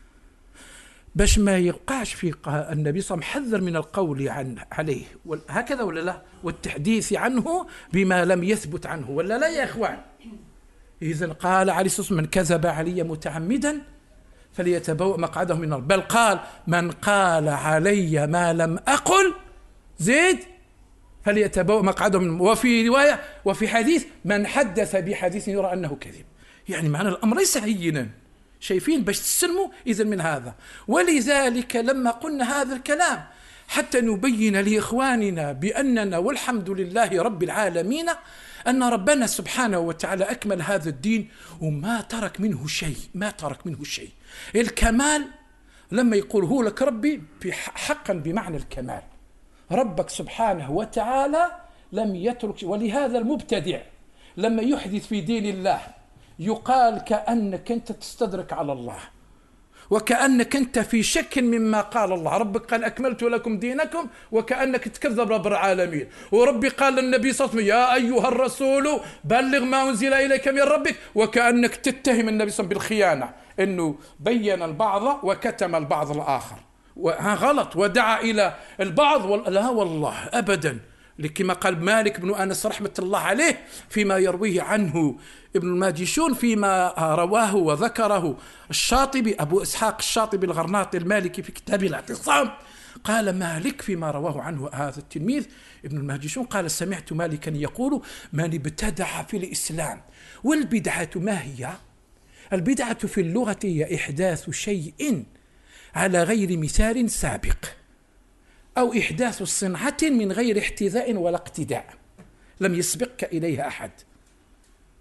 باش ما يقعش في النبي صلى الله عليه وسلم حذر من القول عن عليه هكذا ولا لا، والتحديث عنه بما لم يثبت عنه ولا لا يا إخوان. إذن قال عليه الصلاة والسلام من كذب علي متعمدا فليتبوأ مقعده من النار، بل قال من قال علي ما لم أقل زيد فليتبوأ مقعده من، وفي رواية وفي حديث من حدث بحديث يرى أنه كذب. يعني معنى الأمر ليس هينا، شايفين باش تسلموا إذن من هذا. ولذلك لما قلنا هذا الكلام حتى نبين لإخواننا بأننا والحمد لله رب العالمين أن ربنا سبحانه وتعالى أكمل هذا الدين وما ترك منه شيء، ما ترك منه شيء. الكمال لما يقول هو لك ربي حقا بمعنى الكمال، ربك سبحانه وتعالى لم يترك. ولهذا المبتدع لما يحدث في دين الله يقال كأنك أنت تستدرك على الله، وكأنك أنت في شك مما قال الله. ربك قال أكملت لكم دينكم، وكأنك تكذب رب العالمين. وربي قال للنبي صلى الله عليه وسلم يا أيها الرسول بلغ ما أنزل إليك من ربك، وكأنك تتهم النبي صلى الله عليه وسلم بالخيانة، أنه بين البعض وكتم البعض الآخر، وها غلط، ودعا إلى البعض. لا والله أبدا، كما قال مالك بن أنس رحمة الله عليه فيما يرويه عنه ابن الماجشون فيما رواه وذكره الشاطبي أبو إسحاق الشاطبي الغرناطي المالكي في كتاب الاعتصام. قال مالك فيما رواه عنه هذا التلميذ ابن الماجشون قال سمعت مالكا يقول من ابتدع في الإسلام. والبدعة ما هي؟ البدعة في اللغة هي إحداث شيء على غير مثال سابق، أو إحداث صنعة من غير احتذاء ولا اقتداء لم يسبقك إليها أحد.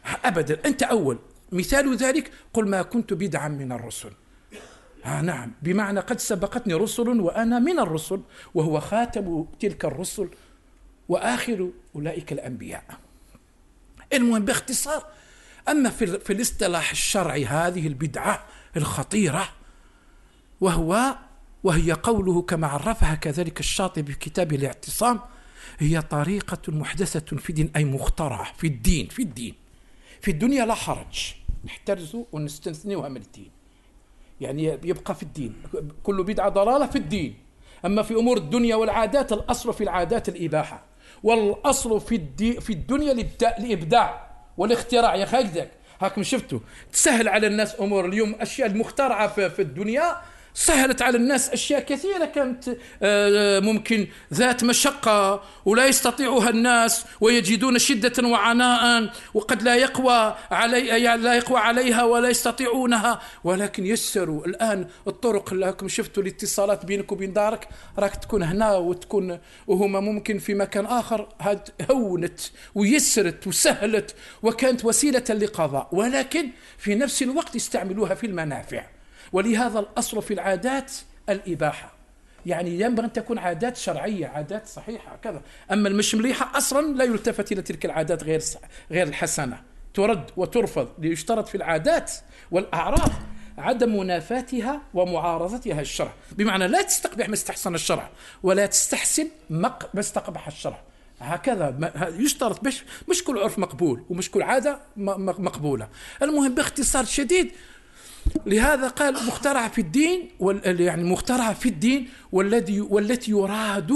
أبدا. أنت أول مثال ذلك قل ما كنت بدعا من الرسل. آه نعم، بمعنى قد سبقتني رسل وأنا من الرسل، وهو خاتم تلك الرسل وآخر أولئك الأنبياء. المهم باختصار، أما في, في الاصطلاح الشرعي هذه البدعة الخطيرة وهو وهي قوله كما عرفها كذلك الشاطبي في كتابه الاعتصام، هي طريقة محدثة في الدين، أي مخترعة في الدين. في الدين في الدنيا لا حرج، نحترزوا ونستثنيها من الدين، يعني يبقى في الدين. كل بدعة ضلالة في الدين. أما في أمور الدنيا والعادات، الأصل في العادات الإباحة، والأصل في الدي في الدنيا الإبداع والاختراع. يا خالدك هاكم شفتوا تسهل على الناس أمور اليوم، أشياء المخترعة في, في الدنيا سهلت على الناس أشياء كثيرة كانت ممكن ذات مشقة ولا يستطيعها الناس، ويجدون شدة وعناء وقد لا يقوى علي لا يقوى عليها ولا يستطيعونها، ولكن يسروا الآن الطرق. لكم شفتوا الاتصالات بينك وبين دارك، راك تكون هنا وتكون وهما ممكن في مكان آخر. هاد هونت ويسرت وسهلت وكانت وسيلة لقضاء، ولكن في نفس الوقت يستعملوها في المنافع. ولهذا الأصل في العادات الإباحة، يعني ينبغي أن تكون عادات شرعية، عادات صحيحة كذا. أما المش مليحة أصلا لا يلتفت إلى تلك العادات غير غير الحسنة، ترد وترفض. ليشترط في العادات والأعراض عدم منافاتها ومعارضتها الشرع، بمعنى لا تستقبح ما استحسن الشرع ولا تستحسن ما استقبح الشرع. هكذا يشترط، مش مش كل عرف مقبول ومش كل عادة مقبولة. المهم باختصار شديد، لهذا قال مخترع في الدين، يعني مخترع في الدين والذي والتي يراد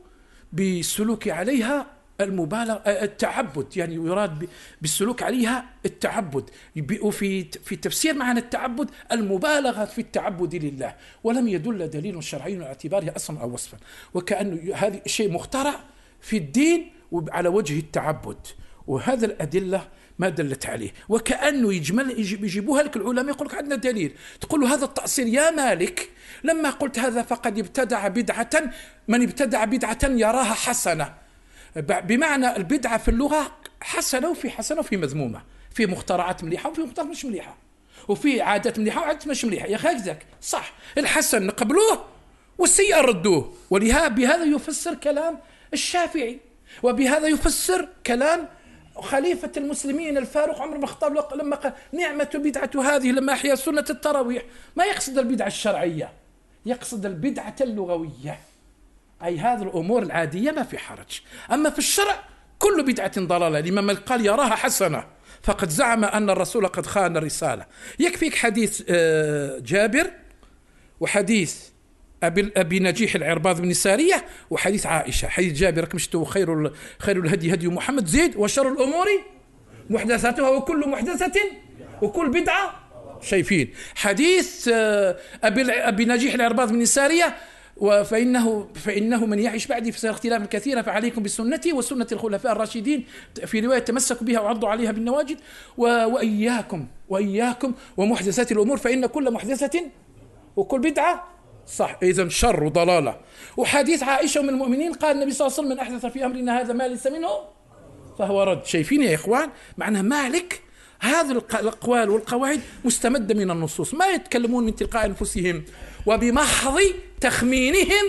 بالسلوك عليها المبالغ التعبد، يعني يراد بالسلوك عليها التعبد. وفي في تفسير معنى التعبد المبالغة في التعبد لله، ولم يدل دليل شرعي على اعتبارها أصلا أو وصفا، وكأنه هذا شيء مخترع في الدين وعلى وجه التعبد. وهذا الأدلة ما دلت عليه، وكأنه يجمل يجيبوها لك العلماء يقول لك عندنا دليل، تقول له هذا التأصيل يا مالك لما قلت هذا فقد ابتدع بدعة، من ابتدع بدعة يراها حسنة، بمعنى البدعة في اللغة حسنة وفي حسنة وفي مذمومة، في مخترعات مليحة وفي مخترعات مش مليحة، وفي عادات مليحة وعادات مش مليحة. يا خاكزك صح، الحسن نقبلوه والسيء ردوه. ولهذا بهذا يفسر كلام الشافعي، وبهذا يفسر كلام خليفة المسلمين الفاروق عمر بن الخطاب لما قال نعمة البدعة هذه لما أحيا سنة التراويح. ما يقصد البدعة الشرعية، يقصد البدعة اللغوية، أي هذه الأمور العادية ما في حرج. أما في الشرع كل بدعة ضلالة. الإمام مالك قال يراها حسنة فقد زعم أن الرسول قد خان الرسالة. يكفيك حديث جابر وحديث أبي, أبي نجيح العرباض بن سارية وحديث عائشة. حديث جابر ركمشتو خير خير الهدي هدي محمد، زيد وشر الأمور محدثاتها وكل محدثة وكل بدعة. شايفين حديث أبي, أبي نجيح العرباض بن سارية فإنه, فإنه من يعيش بعدي فسيرى اختلافا كثيرا فعليكم بسنتي وسنة الخلفاء الراشدين، في رواية تمسكوا بها وعضوا عليها بالنواجذ، وإياكم وإياكم ومحدثات الأمور فإن كل محدثة وكل بدعة صح، إذن شر وضلالة. وحديث عائشة من المؤمنين قال النبي صلى الله عليه وسلم من أحدث في أمرنا هذا ما ليس منه فهو رد. شايفين يا إخوان معنى مالك هذه الأقوال والقواعد مستمدة من النصوص، ما يتكلمون من تلقاء أنفسهم وبمحض تخمينهم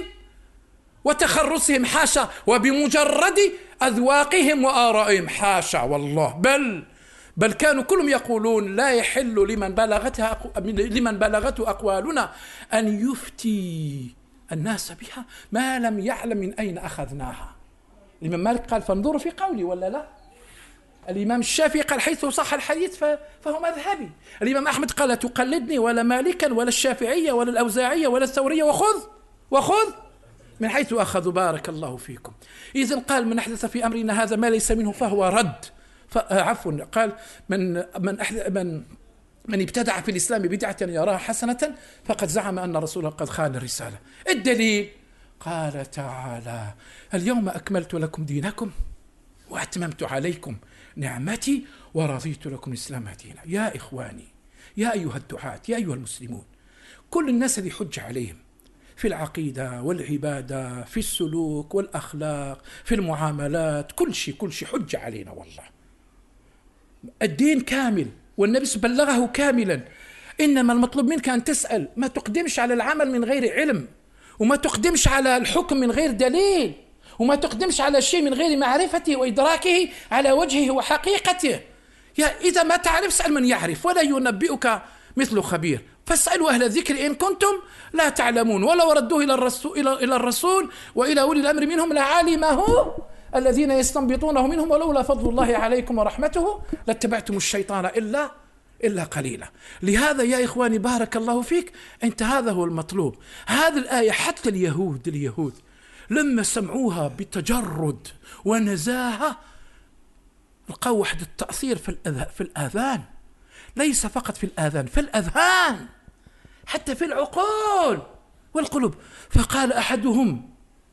وتخرصهم حاشا، وبمجرد أذواقهم وآرائهم حاشا والله، بل بل كانوا كلهم يقولون لا يحل لمن بلغتها لمن بلغته أقوالنا أن يفتي الناس بها ما لم يعلم من أين أخذناها. الإمام مالك قال فانظروا في قولي ولا لا. الإمام الشافعي قال حيث صح الحديث فهو مذهبي. الإمام أحمد قال لا تقلدني ولا مالكا ولا الشافعية ولا الأوزاعية ولا الثورية، وخذ وخذ من حيث أخذوا بارك الله فيكم. إذن قال من أحدث في أمرنا هذا ما ليس منه فهو رد. عفوا قال من من من من ابتدع في الإسلام بدعة يراها حسنة فقد زعم أن الرسول قد خان الرسالة. الدليل قال تعالى اليوم أكملت لكم دينكم وأتممت عليكم نعمتي ورضيت لكم الإسلام دينا. يا إخواني يا أيها الدعاة يا أيها المسلمون، كل الناس اللي حج عليهم في العقيدة والعبادة في السلوك والأخلاق في المعاملات كل شيء كل شيء حج علينا والله. الدين كامل والنبي بلغه كاملا، إنما المطلوب منك أن تسأل، ما تقدمش على العمل من غير علم، وما تقدمش على الحكم من غير دليل، وما تقدمش على شيء من غير معرفته وإدراكه على وجهه وحقيقته. يا إذا ما تعرف اسأل من يعرف، ولا ينبئك مثل خبير، فاسألوا أهل الذكر إن كنتم لا تعلمون. ولو ردوه إلى الرسول, إلى, إلى الرسول وإلى أولي الأمر منهم لعلمه الذين يستنبطونه منهم ولولا فضل الله عليكم ورحمته لاتبعتم الشيطان إلا إلا قليلا. لهذا يا إخواني بارك الله فيك، أنت هذا هو المطلوب. هذه الآية حتى اليهود اليهود لما سمعوها بتجرد ونزاهة لقوا وحدة التأثير في الآذان، ليس فقط في الآذان، في الأذهان، حتى في العقول والقلوب. فقال أحدهم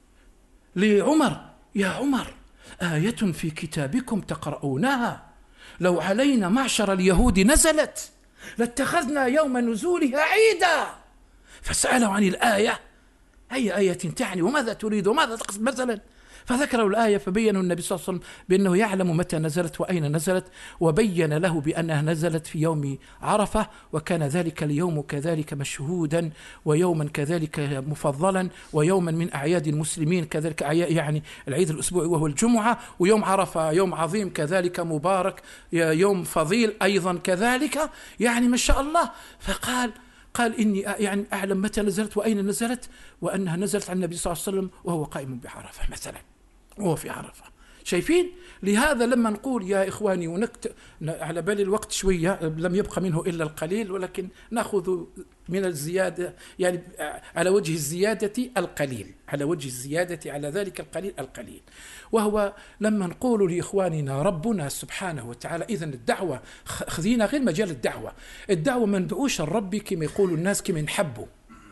لعمر: يا عمر، آية في كتابكم تقرؤونها لو علينا معشر اليهود نزلت لاتخذنا يوم نزولها عيدا. فسألوا عن الآية: أي آية تعني وماذا تريد وماذا تقصد مثلا؟ فذكروا الآية فبينوا النبي صلى الله عليه وسلم بأنه يعلم متى نزلت وأين نزلت، وبين له بأنها نزلت في يوم عرفة، وكان ذلك اليوم كذلك مشهودا ويوما كذلك مفضلا ويوما من أعياد المسلمين كذلك، يعني العيد الأسبوعي وهو الجمعة، ويوم عرفة يوم عظيم كذلك مبارك، يوم فضيل أيضا كذلك، يعني ما شاء الله. فقال قال إني يعني أعلم متى نزلت وأين نزلت، وأنها نزلت على النبي صلى الله عليه وسلم وهو قائم بعرفة مثلا، وهو في عرفة. شايفين؟ لهذا لما نقول يا إخواني ونكت على بالي الوقت شوية، لم يبقى منه إلا القليل، ولكن نأخذ من الزيادة يعني على وجه الزيادة القليل، على وجه الزيادة على ذلك القليل القليل، وهو لما نقول لإخواننا ربنا سبحانه وتعالى. إذن الدعوة خذينا غير مجال الدعوة، الدعوة ما ندعوش الرب كما يقولوا الناس كما نحبوا،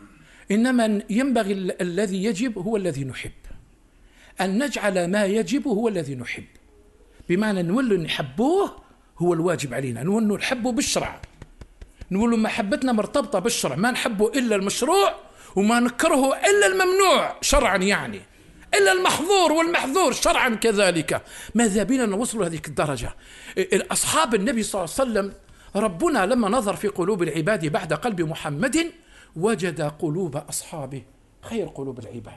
إنما ينبغي الذي يجب هو الذي نحب، أن نجعل ما يجب هو الذي نحب، بمعنى نولوا نحبوه هو الواجب علينا، نولوا نحبه بالشرع، نولوا محبتنا مرتبطة بالشرع، ما نحبه إلا المشروع وما نكرهه إلا الممنوع شرعا، يعني إلا المحظور والمحظور شرعا كذلك. ماذا بنا نوصل هذه الدرجة؟ أصحاب النبي صلى الله عليه وسلم ربنا لما نظر في قلوب العباد بعد قلب محمد وجد قلوب أصحابه خير قلوب العباد،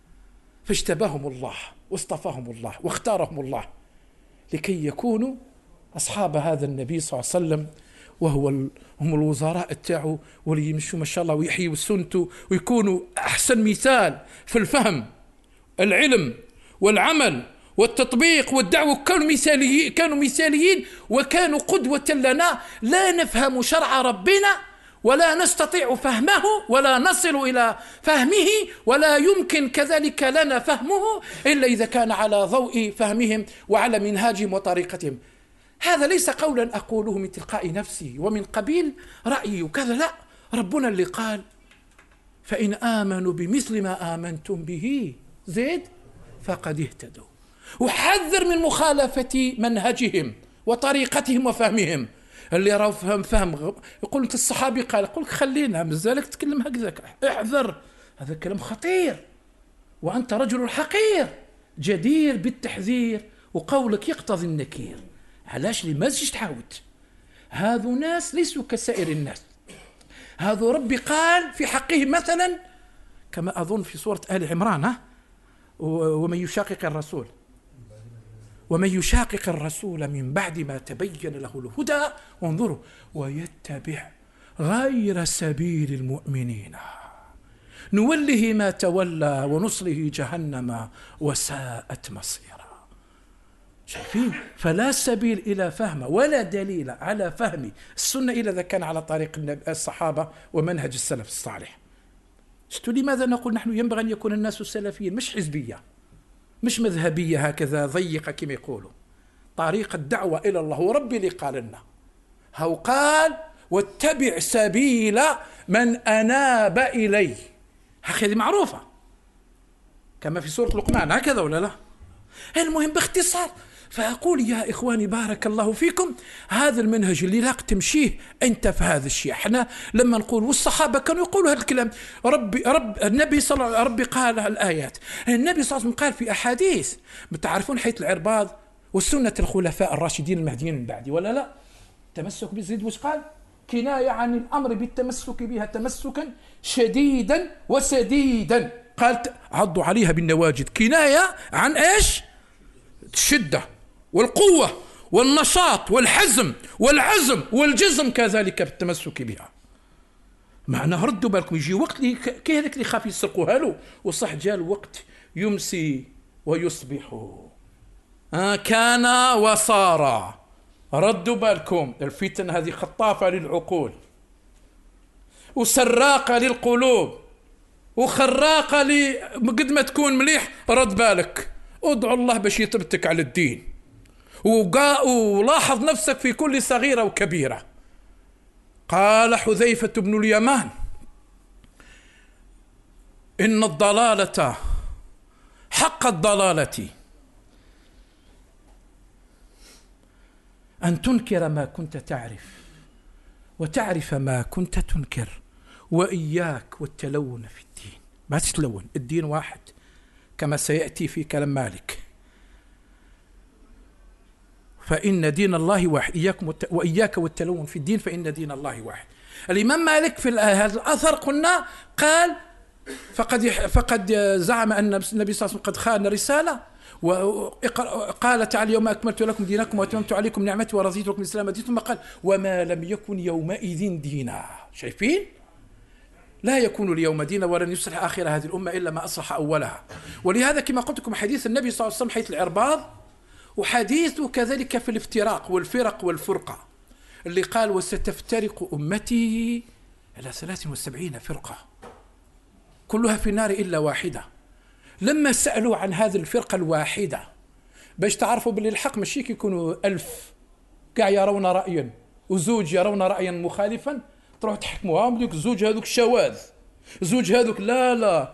فاجتباهم الله واصطفاهم الله واختارهم الله لكي يكونوا أصحاب هذا النبي صلى الله عليه وسلم، وهو هم الوزراء تاعه، واللي يمشوا ما شاء الله ويحيوا سنته ويكونوا أحسن مثال في الفهم العلم والعمل والتطبيق والدعوة. كانوا مثاليين، كانوا مثاليين وكانوا قدوة لنا. لا نفهم شرع ربنا ولا نستطيع فهمه ولا نصل إلى فهمه، ولا يمكن كذلك لنا فهمه إلا إذا كان على ضوء فهمهم وعلى منهاجهم وطريقتهم. هذا ليس قولا أقوله من تلقاء نفسي ومن قبيل رأيي وكذا، لا، ربنا اللي قال: فإن آمنوا بمثل ما آمنتم به زيد فقد اهتدوا، وحذر من مخالفة منهجهم وطريقتهم وفهمهم. اللي راهو فهم فهم يقول انت الصحابي قال، يقول خلينا مازالك تتكلم هكذاك، احذر، هذا كلام خطير، وانت رجل حقير جدير بالتحذير، وقولك يقتضي النكير. علاش لي ما تجيش تحاول؟ هذو ناس ليسوا كسائر الناس، هذو ربي قال في حقهم مثلا كما اظن في سورة آل عمران: ها ومن يشاقق الرسول ومن يشاقق الرسول من بعد ما تبين له الهدى وانظروا ويتبع غير سبيل المؤمنين نوله ما تولى ونصله جهنم وساءت مصيرا. شايفين؟ فلا سبيل إلى فهم ولا دليل على فهم السنة إلا إذا كان على طريق الصحابة ومنهج السلف الصالح. شفتوا لماذا نقول نحن ينبغي أن يكون الناس سلفيين، مش حزبية، مش مذهبية هكذا ضيقة كما يقولوا. طريق الدعوة إلى الله وربي اللي قال لنا، هو قال: واتبع سبيل من أناب إليه. هذه معروفة كما في سورة لقمان، هكذا ولا لا؟ المهم باختصار، فأقول يا إخواني بارك الله فيكم، هذا المنهج اللي لاق تمشيه أنت في هذا الشيء. احنا لما نقول، والصحابة كانوا يقولوا هذا الكلام، ربي رب النبي صلى الله ربي قال الآيات، النبي صلى الله عليه وسلم قال في أحاديث، بتعرفون حيث العرباض وسنة الخلفاء الراشدين المهديين من بعدي ولا لا؟ تمسك بالزيد وش قال؟ كناية عن الأمر بالتمسك بها تمسكا شديدا وسديدا، قال عضوا عليها بالنواجد، كناية عن إيش؟ الشدة والقوة والنشاط والحزم والعزم والجزم كذلك بالتمسك بها. معناه ردوا بالكم يجي وقت لي كي هذاك اللي خاف يسرقوها له، وصح جاء الوقت يمسي ويصبح. آه كان وصار. ردوا بالكم، الفتن هذه خطافة للعقول وسراقة للقلوب وخراقة ل قد ما تكون مليح. رد بالك، ادعو الله باش يثبتك على الدين، ولاحظ نفسك في كل صغيرة وكبيرة. قال حذيفة بن اليمان: إن الضلالة حق الضلالة أن تنكر ما كنت تعرف وتعرف ما كنت تنكر، وإياك والتلون في الدين. ما تتلون، الدين واحد كما سيأتي في كلام مالك، فإن دين الله واحد، إياكم وإياك والتلون في الدين فإن دين الله واحد. الإمام مالك في هذا الأثر قلنا قال فقد فقد زعم أن النبي صلى الله عليه وسلم قد خان رسالة، وقال تعالى: اليوم أكملت لكم دينكم وأتممت عليكم نعمتي ورضيت لكم الإسلام دينا، ثم قال: وما لم يكن يومئذ دينا. شايفين؟ لا يكون اليوم دينا ولن يصلح آخر هذه الأمة إلا ما أصلح أولها. ولهذا كما قلت لكم حديث النبي صلى الله عليه وسلم حيث العرباض، وحديثه كذلك في الافتراق والفرق والفرقة اللي قال: وستفترق أمتي على ثلاث وسبعين فرقة كلها في النار إلا واحدة. لما سألوا عن هذه الفرقة الواحدة باش تعرفوا باللي الحق ماشي يكونوا ألف قاع يرون رأيا وزوج يرون رأيا مخالفا تروح تحكموها بديك الزوج هذوك شواذ، زوج هذوك لا لا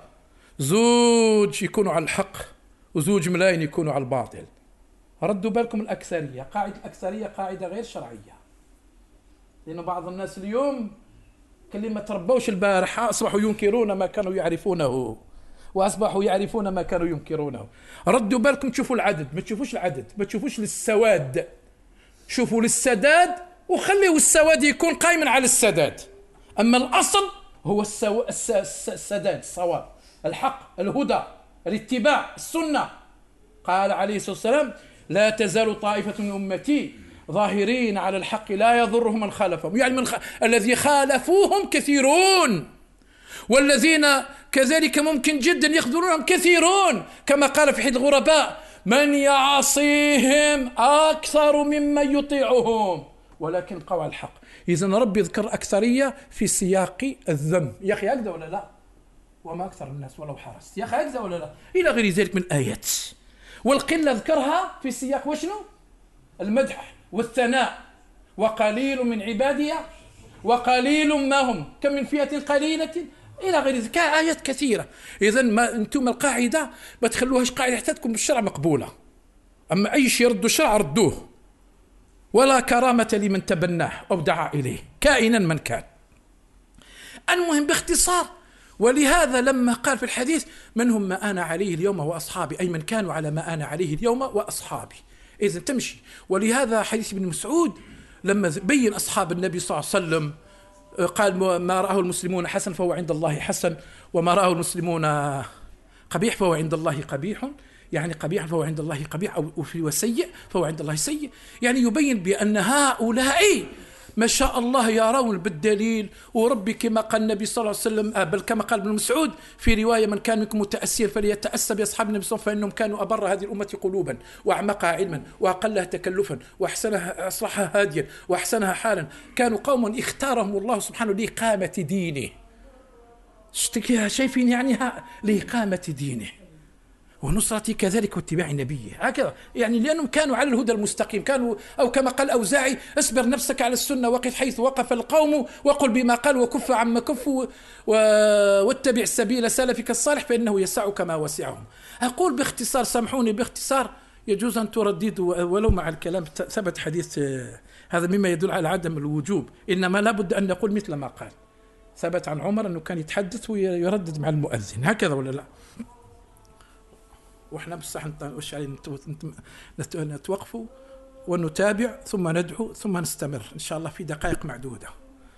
زوج يكونوا على الحق وزوج ملايين يكونوا على الباطل. ردوا بالكم، الأكثرية، قاعدة الأكثرية قاعدة غير شرعية، لأن بعض الناس اليوم كلمة ما تربوش البارحة أصبحوا ينكرون ما كانوا يعرفونه، وأصبحوا يعرفون ما كانوا ينكرونه. ردوا بالكم، تشوفوا العدد، ما تشوفوش العدد، ما تشوفوش للسواد، شوفوا للسداد وخليه السواد يكون قائما على السداد. أما الأصل هو السو... الس... الس... السداد، الصواب، الحق، الهدى، الاتباع، السنة. قال عليه الصلاة والسلام: لا تزال طائفة من أمتي ظاهرين على الحق لا يضرهم من خالفهم. يعني من خ... الذي خالفوهم كثيرون، والذين كذلك ممكن جدا يخذلونهم كثيرون، كما قال في حديث الغرباء: من يعصيهم أكثر ممن يطيعهم ولكن قوى الحق. إذن ربي ذكر أكثرية في سياق الذم. يا أخي هكذا ولا لا؟ وما أكثر الناس ولو حرصت. يا أخي هكذا ولا لا؟ إلى غير ذلك من الآيات. والقلة ذكرها في سياق وشنو؟ المدح والثناء. وقليل من عبادي وقليل ما هم، كم من فئة قليلة إلى غير ذلك، آيات كثيرة. إذن ما أنتم القاعدة ما تخلوهاش قاعدة حتى تكون بالشرع مقبولة. أما أي شيء يردوا الشرع ردوه، ولا كرامة لمن تبناه أو دعا إليه كائنا من كان. المهم باختصار، ولهذا لما قال في الحديث: من هم ما أنا عليه اليوم وأصحابي، أي من كانوا على ما أنا عليه اليوم وأصحابي. إذن تمشي. ولهذا حديث ابن مسعود لما بين أصحاب النبي صلى الله عليه وسلم قال: ما رآه المسلمون حسن فهو عند الله حسن، وما رآه المسلمون قبيح فهو عند الله قبيح، يعني قبيح فهو عند الله قبيح، أو وسيء فهو عند الله سيء. يعني يبين بأن هؤلاء ما شاء الله يرون بالدليل. وربي كما قال النبي صلى الله عليه وسلم، بل كما قال ابن مسعود في رواية: من كان منكم متأسيا فليتأسى بأصحاب النبي صلى الله عليه وسلم فإنهم كانوا أبر هذه الأمة قلوبا وأعمقها علما وأقلها تكلفا وأحسنها أصلحها هاديا وأحسنها حالا. كانوا قوما اختارهم الله سبحانه لإقامة دينه. شايفين يعني لإقامة دينه ونصرتي كذلك واتباع نبيه. هكذا يعني لأنهم كانوا على الهدى المستقيم. كانوا أو كما قال أوزاعي: اصبر نفسك على السنة وقف حيث وقف القوم وقل بما قال وكف عما كفوا واتبع سبيل سلفك الصالح فإنه يسعك ما وسعهم. أقول باختصار، سامحوني باختصار، يجوز أن ترددوا ولو مع الكلام. ثبت حديث هذا مما يدل على عدم الوجوب، إنما لابد أن نقول مثل ما قال. ثبت عن عمر أنه كان يتحدث ويردد مع المؤذن، هكذا ولا لا؟ وإحنا بصح وش علينا نتوقفوا ونتابع ثم ندعو ثم نستمر إن شاء الله في دقائق معدودة.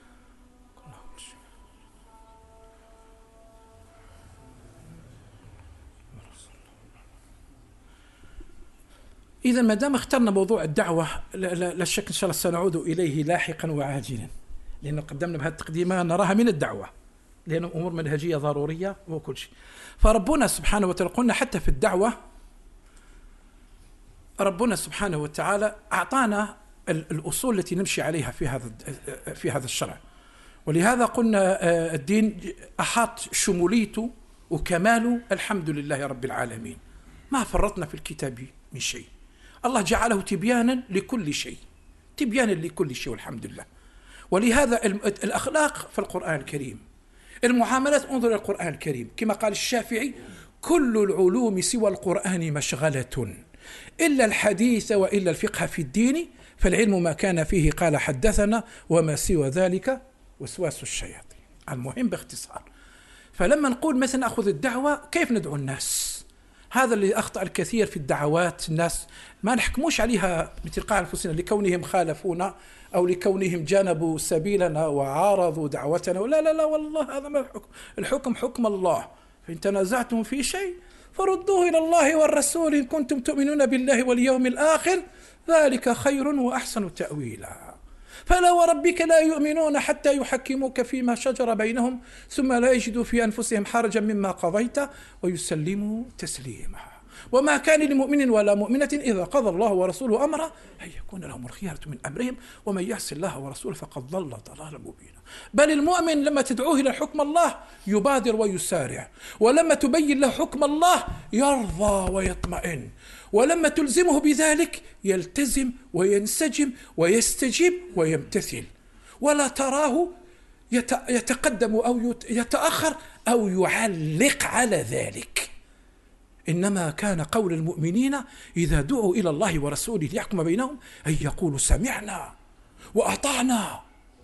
إذا ما دام اخترنا موضوع الدعوة لا شك إن شاء الله سنعود إليه لاحقا وعاجلا، لأنه قدمنا بهذه التقديمة نراها من الدعوة، لأنه أمور منهجية ضرورية وكل شيء. فربنا سبحانه وتعالى قلنا حتى في الدعوة ربنا سبحانه وتعالى أعطانا الأصول التي نمشي عليها في هذا في هذا الشرع، ولهذا قلنا الدين أحاط شموليته وكماله الحمد لله رب العالمين، ما فرطنا في الكتاب من شيء، الله جعله تبيانا لكل شيء، تبيانا لكل شيء والحمد لله. ولهذا الأخلاق في القرآن الكريم، المعاملات انظر إلى القرآن الكريم كما قال الشافعي: كل العلوم سوى القرآن مشغلة إلا الحديث وإلا الفقه في الدين، فالعلم ما كان فيه قال حدثنا وما سوى ذلك وسواس الشياطين. المهم باختصار، فلما نقول مثلا أخذ الدعوة كيف ندعو الناس، هذا اللي أخطأ الكثير في الدعوات. الناس ما نحكموش عليها بتلقاء أنفسنا لكونهم خالفونا أو لكونهم جانبوا سبيلنا وعارضوا دعوتنا، لا لا لا والله هذا ما الحكم، الحكم حكم الله، فإن تنازعتم في شيء فردوه إلى الله والرسول إن كنتم تؤمنون بالله واليوم الآخر ذلك خير وأحسن تأويلا. فلا وربك لا يؤمنون حتى يحكموك فيما شجر بينهم ثم لا يجدوا في أنفسهم حرجا مما قضيت ويسلموا تسليما. وما كان لمؤمن ولا مؤمنة إذا قضى الله ورسوله أمرا أن يكون لهم الخيارة من أمرهم ومن يعص الله ورسوله فقد ضل ضلالا مبينا. بل المؤمن لما تدعوه إلى حكم الله يبادر ويسارع، ولما تبين له حكم الله يرضى ويطمئن، ولما تلزمه بذلك يلتزم وينسجم ويستجيب ويمتثل، ولا تراه يتقدم أو يتأخر أو يعلق على ذلك. إنما كان قول المؤمنين إذا دعوا إلى الله ورسوله ليحكم بينهم أن يقولوا سمعنا وأطعنا.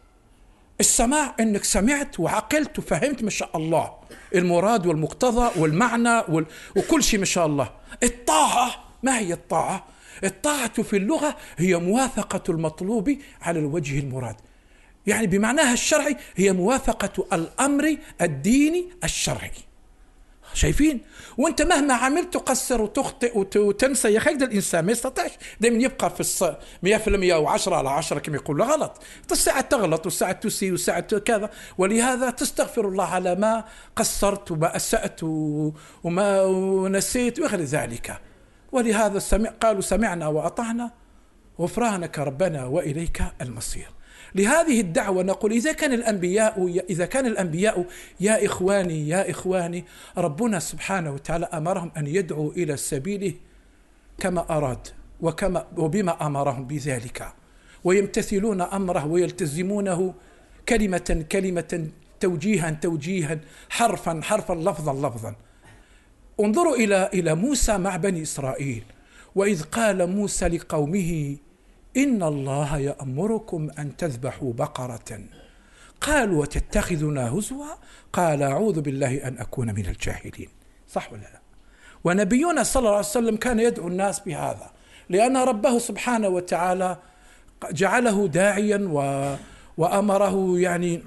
السماع إنك سمعت وعقلت وفهمت ما شاء الله المراد والمقتضى والمعنى وال... وكل شيء ما شاء الله. الطاعة ما هي الطاعة؟ الطاعة في اللغة هي موافقة المطلوب على الوجه المراد، يعني بمعناها الشرعي هي موافقة الأمر الديني الشرعي. شايفين؟ وانت مهما عملت تقصر وتخطئ وتنسى يا اخي، الانسان ما يستطيعش دائما يبقى في الص... مئة بالمئة وعشرة على عشرة كما يقول غلط، ساعة تغلط وساعة تسي وساعة كذا، ولهذا تستغفر الله على ما قصرت وما أسأت وما نسيت وغير ذلك. ولهذا سمع قالوا سمعنا وأطعنا غفرانك ربنا وإليك المصير. لهذه الدعوة نقول إذا كان الأنبياء إذا كان الأنبياء يا إخواني يا إخواني ربنا سبحانه وتعالى أمرهم أن يدعوا إلى سبيله كما أراد وكما وبما أمرهم بذلك، ويمتثلون أمره ويلتزمونه كلمة كلمة توجيها توجيها حرفا حرفا لفظا لفظا. انظروا إلى إلى موسى مع بني إسرائيل، وإذ قال موسى لقومه إن الله يأمركم أن تذبحوا بقرة قالوا وتتخذنا هزوا قال أعوذ بالله أن أكون من الجاهلين. صح ولا لا؟ ونبينا صلى الله عليه وسلم كان يدعو الناس بهذا، لأن ربه سبحانه وتعالى جعله داعيا و وأمره يعني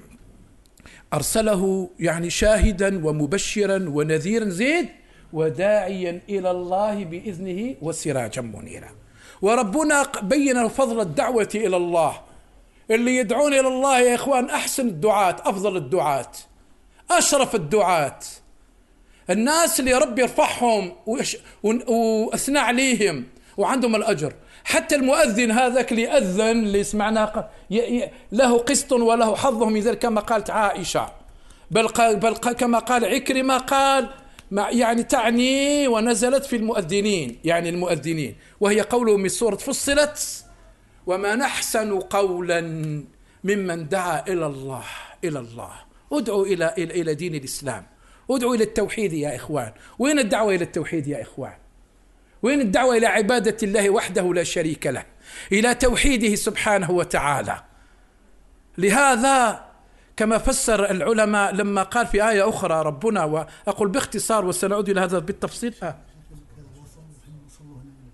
أرسله يعني شاهدا ومبشرا ونذيرا زيد وداعيا إلى الله بإذنه وسراجا منيرا. وربنا بين فضل الدعوة إلى الله، اللي يدعون إلى الله يا إخوان أحسن الدعاة، أفضل الدعاة، أشرف الدعاة، الناس اللي ربي يرفعهم وأثنى عليهم وعندهم الأجر. حتى المؤذن هذاك اللي أذن اللي سمعناه له قسط وله حظه من ذلك كما قالت عائشة، بل, بل كما قال عكرمة قال يعني تعني ونزلت في المؤذنين، يعني المؤذنين، وهي قوله من سورة فصلت وما نحسن قولا ممن دعا إلى الله إلى الله. ادعوا إلى إلى دين الإسلام، ادعوا إلى التوحيد يا إخوان. وين الدعوة إلى التوحيد يا إخوان؟ وين الدعوة إلى عبادة الله وحده لا شريك له، إلى توحيده سبحانه وتعالى؟ لهذا كما فسر العلماء لما قال في آية أخرى ربنا، وأقول باختصار وسنعود إلى هذا بالتفصيل. آه.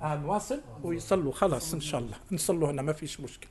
آه نواصل ويصلوا خلاص إن شاء الله نصلوا هنا ما فيش مشكلة.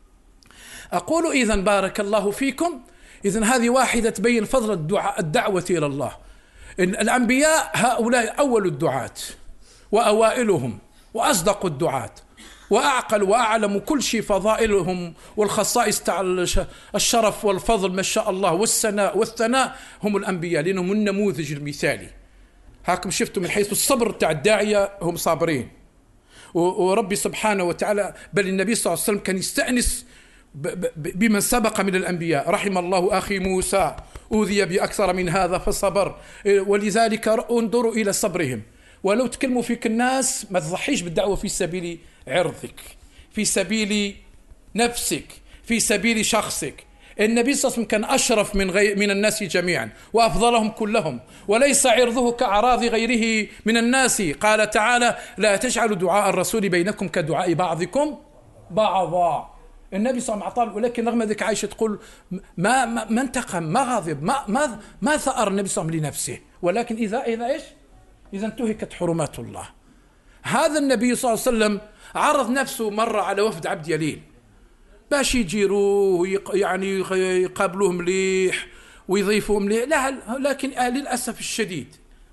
أقول إذن بارك الله فيكم، إذن هذه واحدة تبين فضل الدعاء الدعوة إلى الله. الأنبياء هؤلاء أول الدعاة وأوائلهم وأصدق الدعاة وأعقل وأعلم كل شيء، فضائلهم والخصائص تاع الشرف والفضل ما شاء الله والسناء والثناء هم الأنبياء، لأنهم النموذج المثالي. هاكم شفتوا من حيث الصبر تاع الداعية هم صابرين، وربي سبحانه وتعالى بل النبي صلى الله عليه وسلم كان يستأنس بمن سبق من الأنبياء. رحم الله أخي موسى أوذي بأكثر من هذا فصبر، ولذلك انظروا إلى صبرهم. ولو تكلموا فيك الناس ما تضحيش بالدعوة في سبيل عرضك، في سبيل نفسك، في سبيل شخصك. النبي صلى الله عليه وسلم كان أشرف من, غي... من الناس جميعا وأفضلهم كلهم، وليس عرضه كأعراض غيره من الناس. قال تعالى لا تجعلوا دعاء الرسول بينكم كدعاء بعضكم بعضا. النبي صلى الله عليه وسلم، ولكن رغم ذلك عائشة تقول ما ما, ما انتقم ما غاضب ما ما ما ثأر النبي صلى الله عليه وسلم لنفسه، ولكن إذا إذا إيش إذا انتهكت حرمات الله. هذا النبي صلى الله عليه وسلم عرض نفسه مرة على وفد عبد يليل باش يجيروه يعني يقابلوه مليح ويضيفوه مليح، لا لكن للأسف الشديد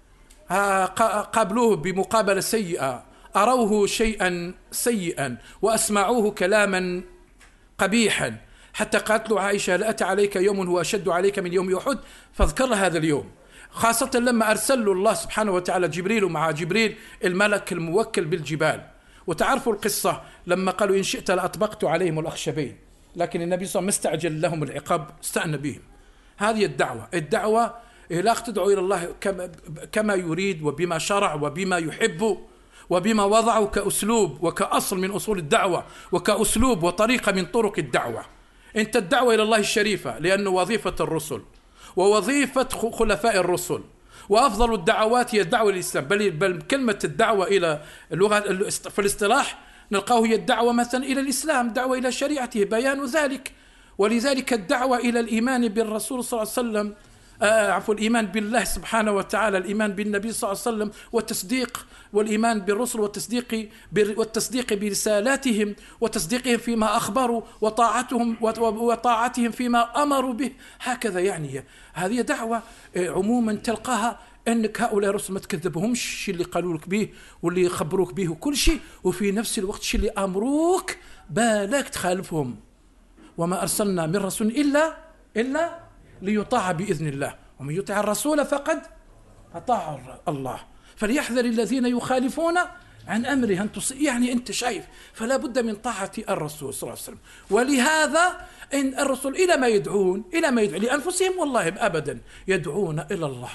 قابلوه بمقابلة سيئة، أروه شيئا سيئا وأسمعوه كلاما قبيحا، حتى قالت له عائشة لا أتى عليك يوم هو أشد عليك من يوم أحد، فاذكر هذا اليوم، خاصة لما أرسل له الله سبحانه وتعالى جبريل، ومع جبريل الملك الموكل بالجبال. وتعرفوا القصة لما قالوا إن شئت لأطبقت عليهم الأخشبين، لكن النبي صلى الله عليه وسلم مستعجل لهم العقاب استأنى بهم. هذه الدعوة الدعوة لا تدعو إلى الله كما يريد وبما شرع وبما يحب وبما وضعه كأسلوب وكأصل من أصول الدعوة وكأسلوب وطريقة من طرق الدعوة. أنت الدعوة إلى الله الشريفة لأنه وظيفة الرسل ووظيفة خلفاء الرسل، وأفضل الدعوات هي الدعوة للإسلام. بل, بل كلمة الدعوة إلى اللغة في الاصطلاح نلقاه هي الدعوة مثلا إلى الإسلام، دعوة إلى شريعته، بيان ذلك. ولذلك الدعوة إلى الإيمان بالرسول صلى الله عليه وسلم، آه عفوا الإيمان بالله سبحانه وتعالى، الإيمان بالنبي صلى الله عليه وسلم، والتصديق والإيمان بالرسل والتصديق والتصديق برسالاتهم وتصديقهم فيما أخبروا وطاعتهم وطاعتهم فيما أمروا به. هكذا يعني هذه دعوة عموما تلقاها أنك هؤلاء الرسل ما تكذبهمش الشيء اللي قالوا لك به واللي خبروك به وكل شيء، وفي نفس الوقت الشيء اللي أمروك بالك تخالفهم. وما أرسلنا من رسول إلا إلا ليطاع بإذن الله، ومن يطع الرسول فقد أطاع الله. فليحذر الذين يخالفون عن أمره أن تص... يعني أنت شايف، فلا بد من طاعة الرسول صلى الله عليه وسلم. ولهذا إن الرسول إلى ما يدعون إلى ما يدعون لأنفسهم والله أبدا، يدعون إلى الله.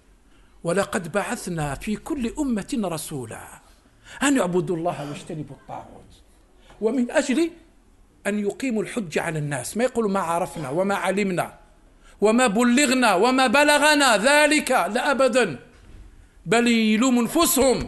ولقد بعثنا في كل أمة رسولا أن يعبدوا الله واجتنبوا الطاغوت، ومن أجل أن يقيموا الحج على الناس، ما يقولوا ما عرفنا وما علمنا وما بلغنا وما بلغنا ذلك، لا أبدا، بل يلوموا أنفسهم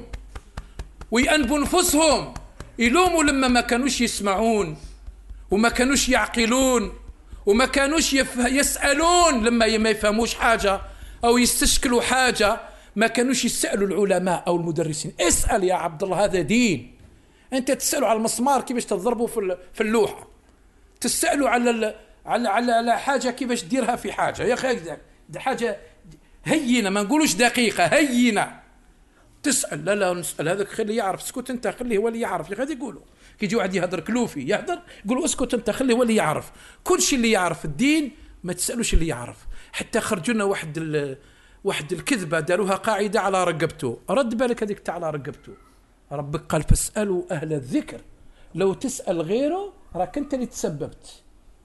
ويأنبوا أنفسهم، يلوموا لما ما كانوش يسمعون وما كانوش يعقلون وما كانوش يسألون، لما ما يفهموش حاجة أو يستشكلوا حاجة ما كانوش يسألوا العلماء أو المدرسين. اسأل يا عبد الله، هذا دين. أنت تسألوا على المسمار كيفاش تضربه في اللوحة، تسألوا على على على حاجة كيفاش تديرها في حاجة، يا أخي دي حاجة هينة، ما نقولوش دقيقة، هينة. تسأل لا لا نسأل هذاك خليه يعرف، اسكت أنت خليه هو اللي يعرف. يا غادي يقولوا كي يجي واحد يهدر كلوفي يهدر يقولوا اسكت أنت خليه هو اللي يعرف. كل شيء اللي يعرف الدين ما تسألوش اللي يعرف. حتى خرجوا لنا واحد ال... واحد الكذبة داروها قاعدة على رقبته، رد بالك هذيك تاع على رقبته، ربك قال فاسألوا أهل الذكر، لو تسأل غيره راك أنت اللي تسببت.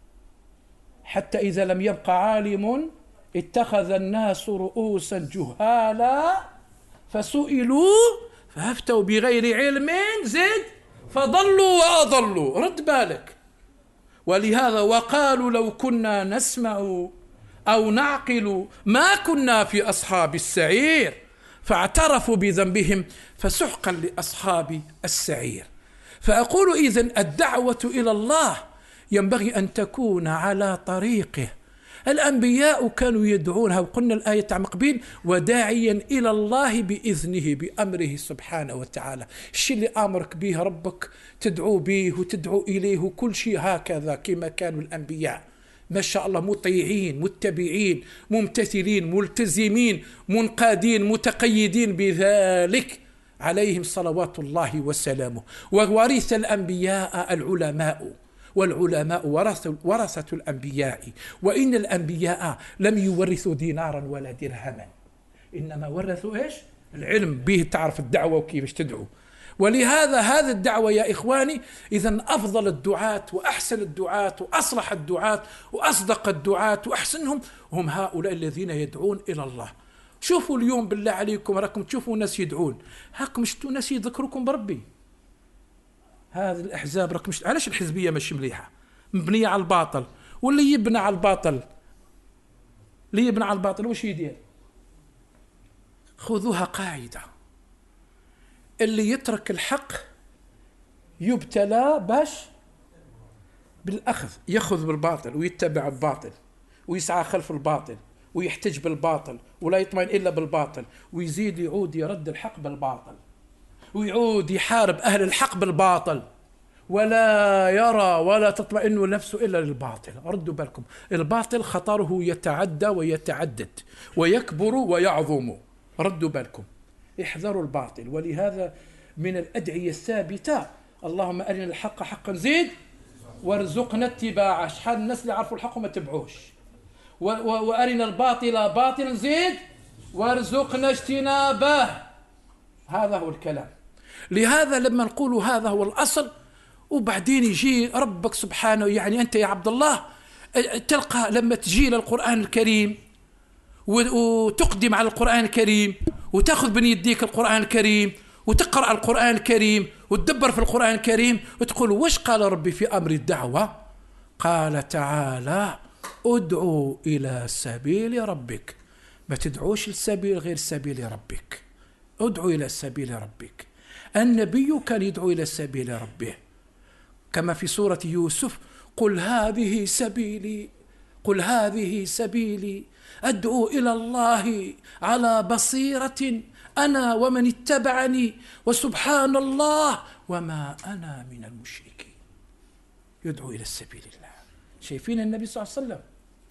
حتى إذا لم يبقى عالم اتخذ الناس رؤوسا جهالا فسئلوا فافتوا بغير علم زد فضلوا وأضلوا. رد بالك. ولهذا وقالوا لو كنا نسمع أو نعقل ما كنا في أصحاب السعير فاعترفوا بذنبهم فسحقا لأصحاب السعير. فأقول إذن الدعوة إلى الله ينبغي أن تكون على طريقه الأنبياء كانوا يدعونها، وقلنا الآية تاع مقبيل وداعيا إلى الله بإذنه بأمره سبحانه وتعالى. الشيء اللي أمرك به ربك تدعو به وتدعو إليه وكل شيء هكذا كما كانوا الأنبياء ما شاء الله، مطيعين متبعين ممتثلين ملتزمين منقادين متقيدين بذلك عليهم صلوات الله وسلامه. وورث الأنبياء العلماء، والعلماء ورثة الأنبياء، وإن الأنبياء لم يورثوا دينارا ولا درهما، إنما ورثوا إيش؟ العلم، به تعرف الدعوة وكيف تدعو. ولهذا هذه الدعوة يا إخواني إذن أفضل الدعاة وأحسن الدعاة وأصلح الدعاة وأصدق الدعاة وأحسنهم هم هؤلاء الذين يدعون إلى الله. شوفوا اليوم بالله عليكم راكم تشوفوا ناس يدعون، هاكم شفتوا ناس يذكركم بربي. هذه الأحزاب راكم شت... علاش الحزبية ماشي مليحة؟ مبنية على الباطل، واللي يبنى على الباطل اللي يبنى على الباطل واش يدير؟ خذوها قاعدة، اللي يترك الحق يبتلى باش بالأخذ، يأخذ بالباطل ويتبع الباطل ويسعى خلف الباطل ويحتج بالباطل ولا يطمئن إلا بالباطل، ويزيد يعود يرد الحق بالباطل ويعود يحارب أهل الحق بالباطل، ولا يرى ولا تطمئن نفسه إلا للباطل. ردوا بالكم، الباطل خطره يتعدى ويتعدد ويكبر ويعظم. ردوا بالكم، احذروا الباطل. ولهذا من الأدعية الثابتة اللهم أرنا الحق حقا زيد وارزقنا اتباعه. شحال الناس اللي عرفوا الحق وما تبعوش. وأرنا الباطل باطلا زيد وارزقنا اجتنابه. هذا هو الكلام. لهذا لما نقول هذا هو الأصل، وبعدين يجي ربك سبحانه، يعني أنت يا عبد الله تلقى لما تجي للقرآن الكريم وتقدم على القرآن الكريم وتأخذ بين يديك القرآن الكريم وتقرأ القرآن الكريم وتدبر في القرآن الكريم وتقول وش قال ربي في أمر الدعوة؟ قال تعالى ادعو إلى سبيل ربك. ما تدعوش لسبيل غير سبيل ربك، ادعو إلى سبيل ربك. النبي كان يدعو إلى سبيل ربه كما في سورة يوسف قل هذه سبيلي قل هذه سبيلي أدعو إلى الله على بصيرة أنا ومن اتبعني وسبحان الله وما أنا من المشركين. يدعو إلى السبيل الله. شايفين النبي صلى الله عليه وسلم؟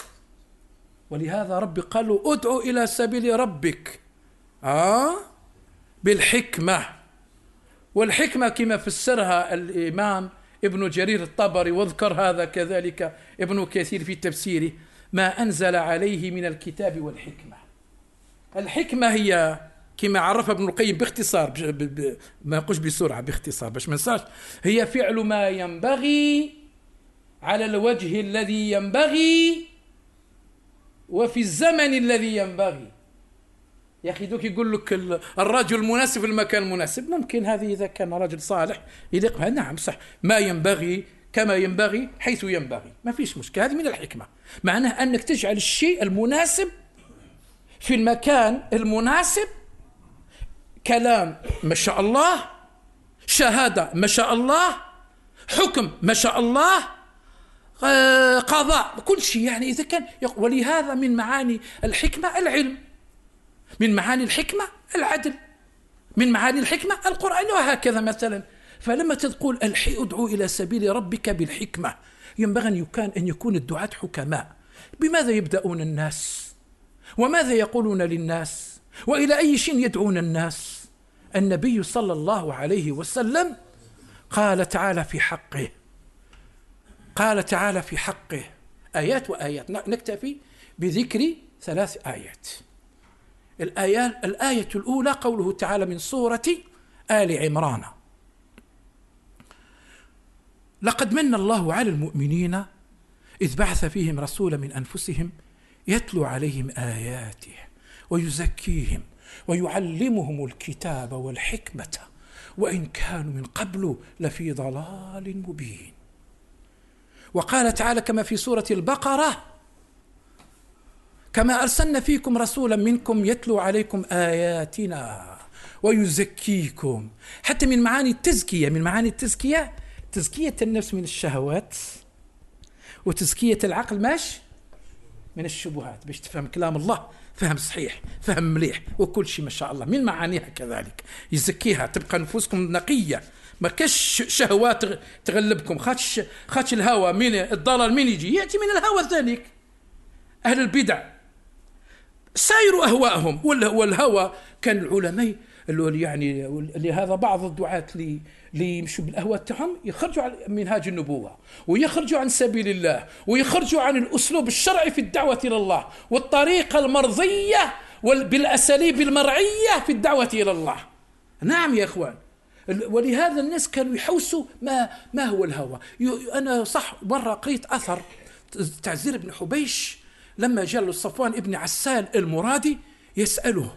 ولهذا ربي قال له ادعو إلى سبيل ربك آه بالحكمة. والحكمة كما فسرها الإمام ابن جرير الطبري، واذكر هذا كذلك ابن كثير في تفسيره، ما أنزل عليه من الكتاب والحكمة. الحكمة هي كما عرفها ابن القيم باختصار، ب... ب... ما نقولش بسرعة، باختصار باش ما ننساش، هي فعل ما ينبغي على الوجه الذي ينبغي وفي الزمن الذي ينبغي. يا أخي دوك يقول لك الرجل المناسب في المكان المناسب، ممكن هذه إذا كان رجل صالح يليق بها، نعم صح، ما ينبغي كما ينبغي حيث ينبغي، ما فيش مشكلة، هذه من الحكمة. معناه أنك تجعل الشيء المناسب في المكان المناسب، كلام ما شاء الله، شهادة ما شاء الله، حكم ما شاء الله، قضاء، كل شيء يعني إذا كان. ولهذا من معاني الحكمة العلم، من معاني الحكمة العدل، من معاني الحكمة القرآن، وهكذا مثلا. فلما تقول ادعو إلى سبيل ربك بالحكمة، ينبغي أن يكون أن يكون الدعاة حكماء. بماذا يبدأون الناس؟ وماذا يقولون للناس؟ وإلى أي شيء يدعون الناس؟ النبي صلى الله عليه وسلم قال تعالى في حقه قال تعالى في حقه آيات وآيات، نكتفي بذكر ثلاث آيات. الآية, الآية الأولى قوله تعالى من سورة آل عمران لقد من الله على المؤمنين إذ بعث فيهم رسولا من أنفسهم يتلو عليهم آياته ويزكيهم ويعلمهم الكتاب والحكمة وإن كانوا من قبل لفي ضلال مبين. وقال تعالى كما في سورة البقرة كما أرسلنا فيكم رسولا منكم يتلو عليكم آياتنا ويزكيكم. حتى من معاني التزكية، من معاني التزكية تزكية النفس من الشهوات وتزكية العقل ماش من الشبهات باش تفهم كلام الله فهم صحيح، فهم مليح، وكل شيء ما شاء الله من معانيها كذلك يزكيها، تبقى نفوسكم نقية، ما كاش شهوات تغلبكم. خاتش خاتش الهوى من الضلال من يجي يأتي من الهوى ذلك. أهل البدع سايروا أهواءهم، والهوى كان العلماء يعني لهذا بعض الدعاة اللي اللي يمشوا بالأهواء تاعهم يخرجوا عن منهاج النبوة، ويخرجوا عن سبيل الله، ويخرجوا عن الأسلوب الشرعي في الدعوة إلى الله، والطريقة المرضية بالأساليب المرعية في الدعوة إلى الله. نعم يا إخوان، ولهذا الناس كانوا يحوسوا ما ما هو الهوى. أنا صح مرة قريت أثر تاع زر بن حبيش لما جاء له صفوان ابن عسال المرادي يسأله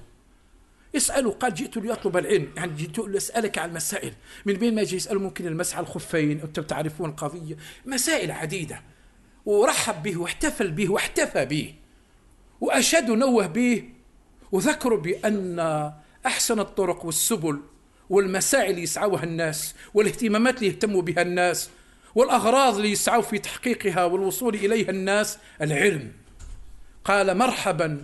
يسأله قال جئت لأطلب العلم، يعني جئت لأسألك عن المسائل. من بين ما يجي يسأله ممكن المسح على الخفين، أنتم تعرفون القضية، مسائل عديدة، ورحب به واحتفل به واحتفى به وأشد نوه به، وذكروا بأن أحسن الطرق والسبل والمساعي اللي يسعوها الناس، والاهتمامات اللي يهتموا بها الناس، والأغراض اللي يسعوا في تحقيقها والوصول إليها الناس العلم. قال مرحبا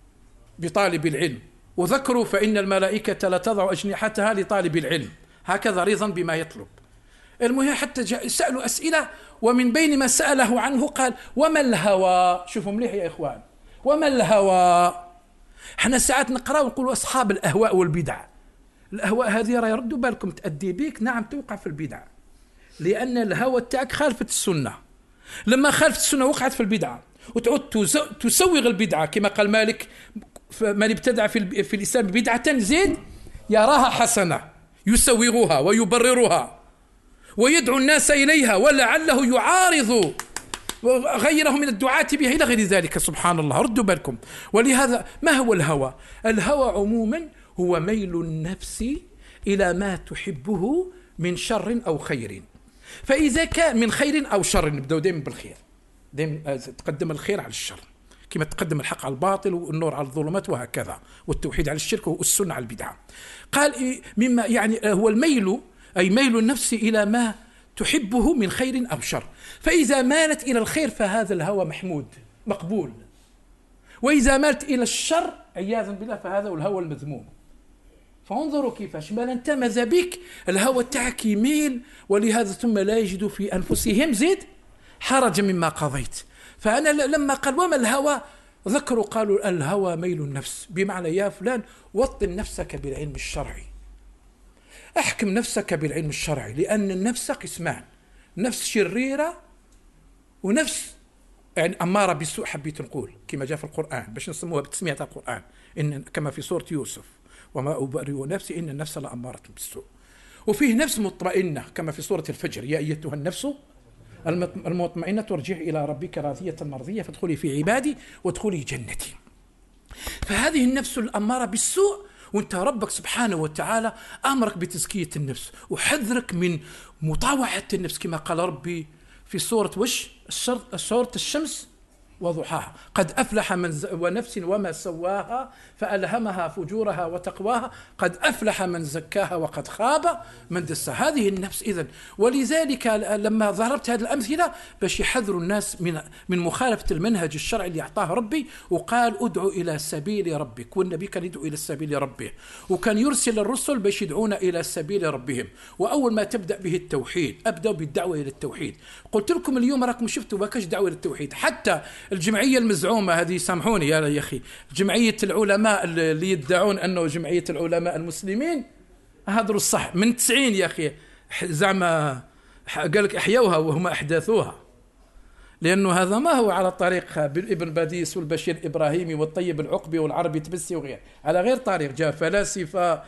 بطالب العلم، وذكروا فإن الملائكة لا تضع أجنحتها لطالب العلم، هكذا رضا بما يطلب. المهم حتى سألوا أسئلة، ومن بين ما سأله عنه قال وما الهوى؟ شوفوا مليح يا إخوان، وما الهوى؟ احنا ساعات نقرأ ونقول أصحاب الأهواء والبدع. الأهواء هذه راه يردوا بالكم تأدي بك، نعم توقع في البدع، لأن الهوى تاعك خالفت السنة. لما خالفت السنة وقعت في البدعة، وتعود تسوغ البدعة كما قال مالك من ابتدع في, في الإسلام بدعة زيد يراها حسنة يسوغها ويبررها ويدعو الناس إليها، ولعله يعارض غيره من الدعاة بها إلى غير ذلك. سبحان الله، ردوا بالكم. ولهذا ما هو الهوى؟ الهوى عموما هو ميل النفس إلى ما تحبه من شر أو خير. فإذا كان من خير أو شر، نبدأ دائما بالخير، دائما تقدم الخير على الشر، كما تقدم الحق على الباطل والنور على الظلمات وهكذا، والتوحيد على الشرك والسنة على البدعة. قال مما يعني هو الميل، أي ميل النفس إلى ما تحبه من خير أو شر. فإذا مالت إلى الخير فهذا الهوى محمود مقبول، وإذا مالت إلى الشر عياذا بالله فهذا هو الهوى المذموم. فانظروا كيفاش ما انت ماذا بك الهوى تاعك يميل، ولهذا ثم لا يجد في أنفسهم زيد حرج مما قضيت. فأنا لما قال وما الهوى ذكروا قالوا الهوى ميل النفس، بمعنى يا فلان وطن نفسك بالعلم الشرعي، احكم نفسك بالعلم الشرعي، لأن النفس قسمان، نفس شريرة ونفس يعني أمارة بالسوء، حبيت نقول كما جاء في القرآن باش نسموها بتسمية القرآن، إن كما في سورة يوسف وما أبرئ نفسي إن النفس لأمارة بالسوء. وفيه نفس مطمئنة كما في سورة الفجر يا أيتها النفس المطمئنة ارجعي إلى ربك راضية مرضية فادخلي في عبادي وادخلي جنتي. فهذه النفس الأمارة بالسوء، وانت ربك سبحانه وتعالى أمرك بتزكية النفس وحذرك من مطاوعة النفس، كما قال ربي في سورة وش سورة الشمس وضحاها قد أفلح من ز... ونفس وما سواها فألهمها فجورها وتقواها قد أفلح من زكاها وقد خاب من دساها. هذه النفس إذن. ولذلك لما ضربت هذه الأمثلة باش يحذروا الناس من من مخالفة المنهج الشرعي اللي أعطاه ربي، وقال ادعوا إلى سبيل ربك، والنبي كان يدعو إلى سبيل ربه، وكان يرسل الرسل باش يدعون إلى سبيل ربهم. وأول ما تبدأ به التوحيد، أبدأ بالدعوة إلى التوحيد. قلت لكم اليوم راكم شفتوا باكاش دعوة إلى التوحيد. حتى الجمعية المزعومة هذه، سامحوني يا أخي، جمعية العلماء اللي يدعون أنه جمعية العلماء المسلمين، هذا الصح من تسعين يا أخي، زعما قال لك أحيوها وهم أحداثوها، لأنه هذا ما هو على طريق ابن باديس والبشير الإبراهيمي والطيب العقبي والعربي تبسي وغير، على غير طريق. جاء فلاسفة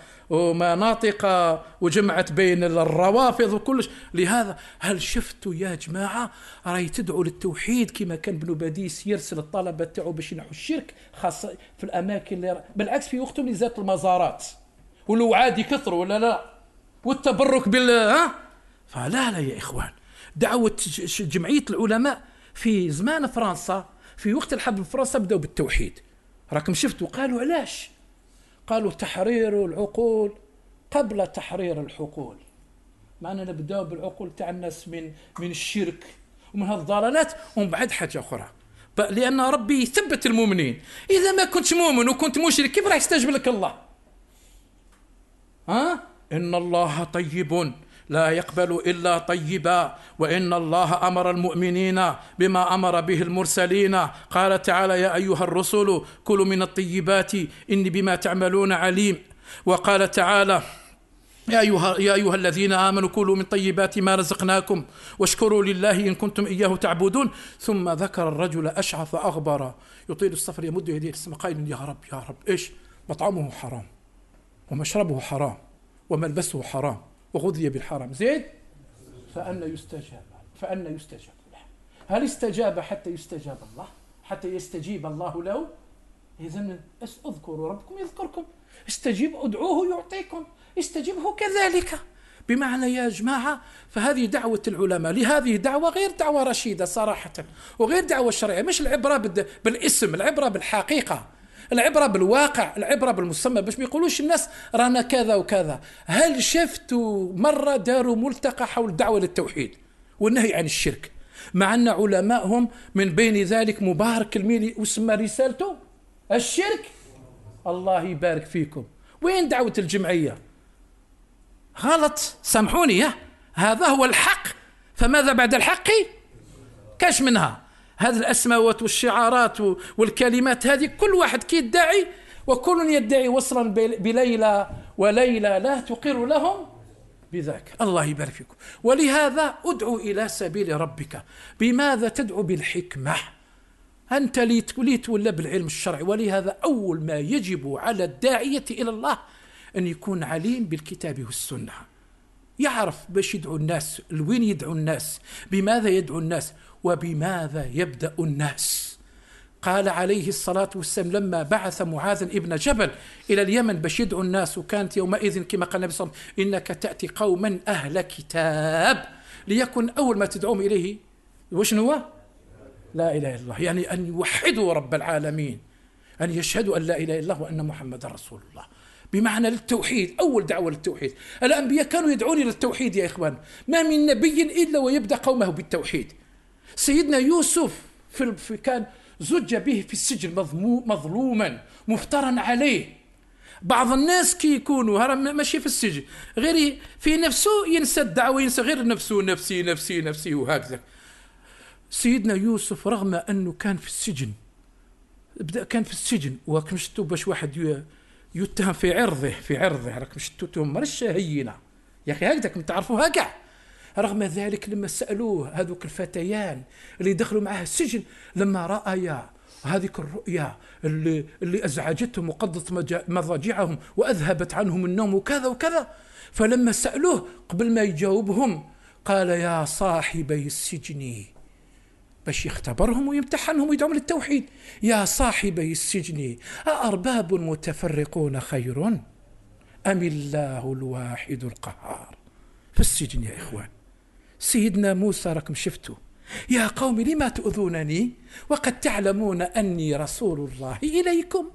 ومناطق وجمعت بين الروافض وكلش. لهذا هل شفتوا يا جماعة راي تدعوا للتوحيد كما كان ابن باديس يرسل الطلبة تاعو باش ينحوا الشرك، خاصة في الأماكن اللي بالعكس في وقتهم اللي زادت المزارات والوعاد يكثروا ولا لا، والتبرك بال ها. فلا لا يا إخوان، دعوة جمعية العلماء في زمان فرنسا في وقت الحرب في فرنسا بدأوا بالتوحيد. راكم شفتوا قالوا علاش؟ قالوا تحرير العقول قبل تحرير الحقول. معنا نبدأ بالعقول تاع الناس من من الشرك ومن هالضلالات، ومن بعد حاجة أخرى. لأن ربي يثبت المؤمنين. إذا ما كنت مؤمن وكنت مشرك كيف راح يستجب لك الله؟ ها؟ إن الله طيب لا يقبل إلا طيبا وإن الله أمر المؤمنين بما أمر به المرسلين. قال تعالى يا أيها الرسل كلوا من الطيبات إني بما تعملون عليم. وقال تعالى يا أيها, يا أيها الذين آمنوا كلوا من طيبات ما رزقناكم واشكروا لله إن كنتم إياه تعبدون. ثم ذكر الرجل أشعث أغبر يطيل السفر يمد يديه السماء قائلا يا رب يا رب إيش؟ مطعمه حرام ومشربه حرام وملبسه حرام وغذي بالحرام. زيد فأنا يستجاب فأنا يستجاب له. هل استجاب حتى يستجاب الله حتى يستجيب الله له؟ إذن اذكروا ربكم يذكركم، استجيب ادعوه يعطيكم، استجيبه كذلك. بمعنى يا جماعة فهذه دعوة العلماء لهذه دعوة غير دعوة رشيدة صراحة وغير دعوة شرعية. مش العبرة بالاسم، العبرة بالحقيقة، العبرة بالواقع، العبرة بالمسمى، باش ما يقولوش الناس رانا كذا وكذا. هل شفتوا مرة داروا ملتقى حول الدعوة للتوحيد والنهي عن الشرك، مع أن علماءهم من بين ذلك مبارك الميلي وسمى رسالته الشرك؟ الله يبارك فيكم. وين دعوة الجمعية؟ غلط، سامحوني يا هذا هو الحق. فماذا بعد الحق؟ كاش منها هذه الأسماوات والشعارات والكلمات هذه، كل واحد كيدعي وكل يدعي وصلا بليلى وليلى لا تقر لهم بذاك. الله يبارك فيكم. ولهذا ادعو إلى سبيل ربك. بماذا تدعو؟ بالحكمة. أنت ليت ولا بالعلم الشرعي. ولهذا أول ما يجب على الداعية إلى الله أن يكون عليم بالكتاب والسنة، يعرف باش يدعو الناس، لوين يدعو الناس، بماذا يدعو الناس، وبماذا يبدأ الناس. قال عليه الصلاة والسلام لما بعث معاذ ابن جبل إلى اليمن باش يدعو الناس، وكانت يومئذ كما قال النبي صلى الله عليه وسلم إنك تأتي قوما أهل كتاب، ليكن أول ما تدعوهم إليه وشنو هو؟ لا إله إلا الله، يعني أن يوحدوا رب العالمين، أن يشهدوا أن لا إله إلا الله وأن محمد رسول الله، بمعنى للتوحيد. أول دعوة للتوحيد. الأنبياء كانوا يدعون إلى التوحيد يا إخوان، ما من نبي إلا ويبدأ قومه بالتوحيد. سيدنا يوسف في كان زج به في السجن مظلوما مفترا عليه. بعض الناس كي يكونوا ماشي في السجن غير في نفسه ينسى الدعوة وينسى غير نفسه، نفسي نفسي نفسي وهكذا. سيدنا يوسف رغم أنه كان في السجن، بدأ كان في السجن وكمشتو باش واحد يتهم في عرضه في عرضه راك مشتو تهم مرش هينة يا أخي هكذاكم تعرفوها كاع. رغم ذلك لما سألوه هذوك الفتيان اللي دخلوا معه السجن، لما رأيا هذه الرؤيا اللي, اللي أزعجتهم وقضت مضاجعهم وأذهبت عنهم النوم وكذا وكذا، فلما سألوه قبل ما يجاوبهم قال يا صاحبي السجن، باش يختبرهم ويمتحنهم ويدعوهم للتوحيد، يا صاحبي السجن أأرباب متفرقون خير أم الله الواحد القهار. في السجن يا إخوان. سيدنا موسى راكم شفتوا يا قوم لما تؤذونني وقد تعلمون أني رسول الله إليكم.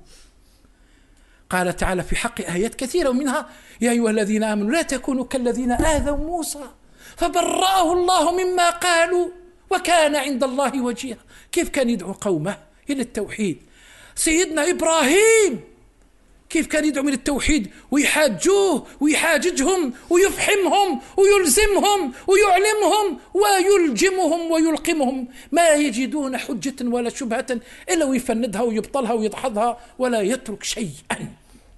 قال تعالى في حق آيات كثيرة ومنها يا أيها الذين آمنوا لا تكونوا كالذين آذوا موسى فبرأه الله مما قالوا وكان عند الله وجيها. كيف كان يدعو قومه إلى التوحيد؟ سيدنا إبراهيم كيف كان يدعو من التوحيد ويحاجوه ويحاججهم ويفحمهم ويلزمهم ويعلمهم ويلجمهم ويلقمهم، ما يجدون حجة ولا شبهة إلا ويفندها ويبطلها ويدحضها ولا يترك شيئا.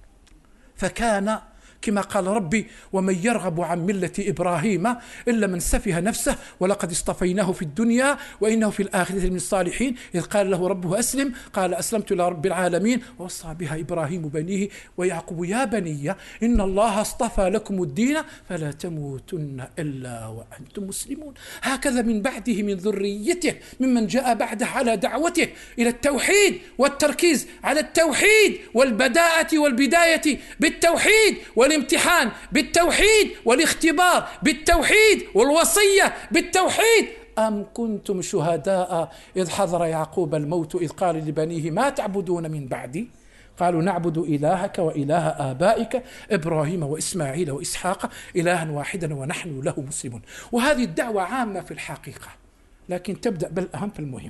فكان كما قال ربي ومن يرغب عن ملة إبراهيم إلا من سفه نفسه ولقد اصطفيناه في الدنيا وإنه في الآخرة من الصالحين. إذ قال له ربه أسلم قال أسلمت لرب العالمين ووصى بها إبراهيم بنيه ويعقوب يا بني إن الله اصطفى لكم الدين فلا تموتن إلا وأنتم مسلمون. هكذا من بعده من ذريته ممن جاء بعده على دعوته إلى التوحيد والتركيز على التوحيد والبداءة والبداية بالتوحيد والامتحان بالتوحيد والاختبار بالتوحيد والوصية بالتوحيد. أم كنتم شهداء إذ حضر يعقوب الموت إذ قال لبنيه ما تعبدون من بعدي قالوا نعبد إلهك وإله آبائك إبراهيم وإسماعيل وإسحاق إلها واحدا ونحن له مسلمون. وهذه الدعوة عامة في الحقيقة، لكن تبدأ بالأهم في المهم.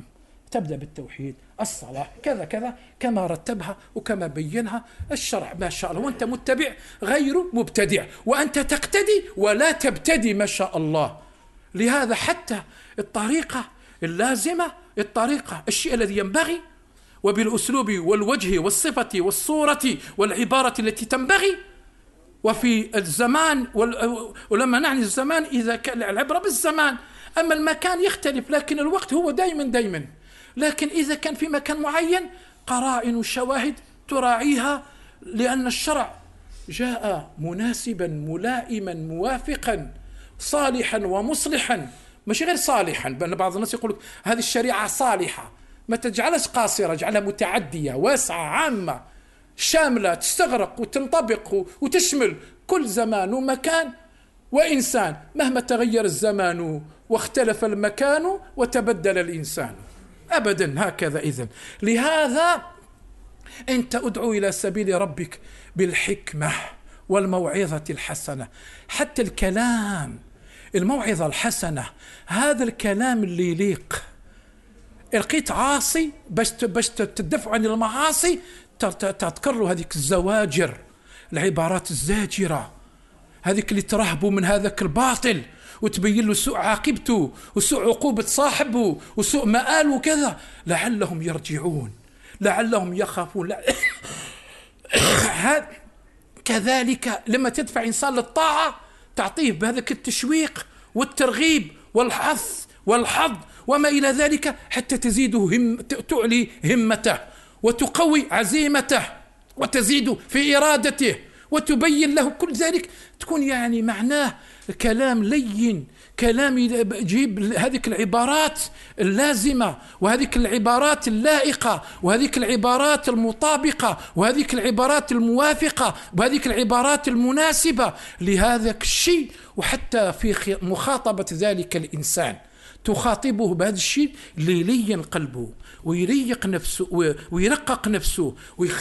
تبدأ بالتوحيد، الصلاة، كذا كذا، كما رتبها وكما بينها الشرع ما شاء الله، وأنت متبع غير مبتدع، وأنت تقتدي ولا تبتدي ما شاء الله. لهذا حتى الطريقة اللازمة، الطريقة الشيء الذي ينبغي وبالأسلوب والوجه والصفة والصورة والعبارة التي تنبغي، وفي الزمان، ولما نعني الزمان إذا كان العبرة بالزمان، أما المكان يختلف لكن الوقت هو دائما دائما. لكن إذا كان في مكان معين قرائن وشواهد تراعيها، لأن الشرع جاء مناسبا ملائما موافقا صالحا ومصلحا، مش غير صالحا. بأن بعض الناس يقول هذه الشريعة صالحة، ما تجعلها قاصرة، جعلها متعدية واسعة عامة شاملة تستغرق وتنطبق وتشمل كل زمان ومكان وإنسان، مهما تغير الزمان واختلف المكان وتبدل الإنسان أبدا. هكذا إذن. لهذا أنت أدعو إلى سبيل ربك بالحكمة والموعظة الحسنة. حتى الكلام، الموعظة الحسنة، هذا الكلام اللي يليق. لقيت عاصي باش باش تدفع عن المعاصي، تذكر له هذيك الزواجر، العبارات الزاجرة، هذيك اللي ترهبوا من هذاك الباطل وتبين له سوء عاقبته وسوء عقوبة صاحبه وسوء مآل وكذا، لعلهم يرجعون، لعلهم يخافون. هذا كذلك لما تدفع إنسان للطاعة تعطيه بهذاك التشويق والترغيب والحث والحظ وما إلى ذلك، حتى تزيده هم، تعلي همته وتقوي عزيمته وتزيد في إرادته وتبين له كل ذلك. تكون يعني معناه كلام لين، كلام يجيب هذه العبارات اللازمة وهذه العبارات اللائقة وهذه العبارات المطابقة وهذه العبارات الموافقة وهذه العبارات المناسبة لهذا الشيء. وحتى في مخاطبة ذلك الإنسان تخاطبه بهذا الشيء اللي يلين قلبه ويريق نفسه ويرقق نفسه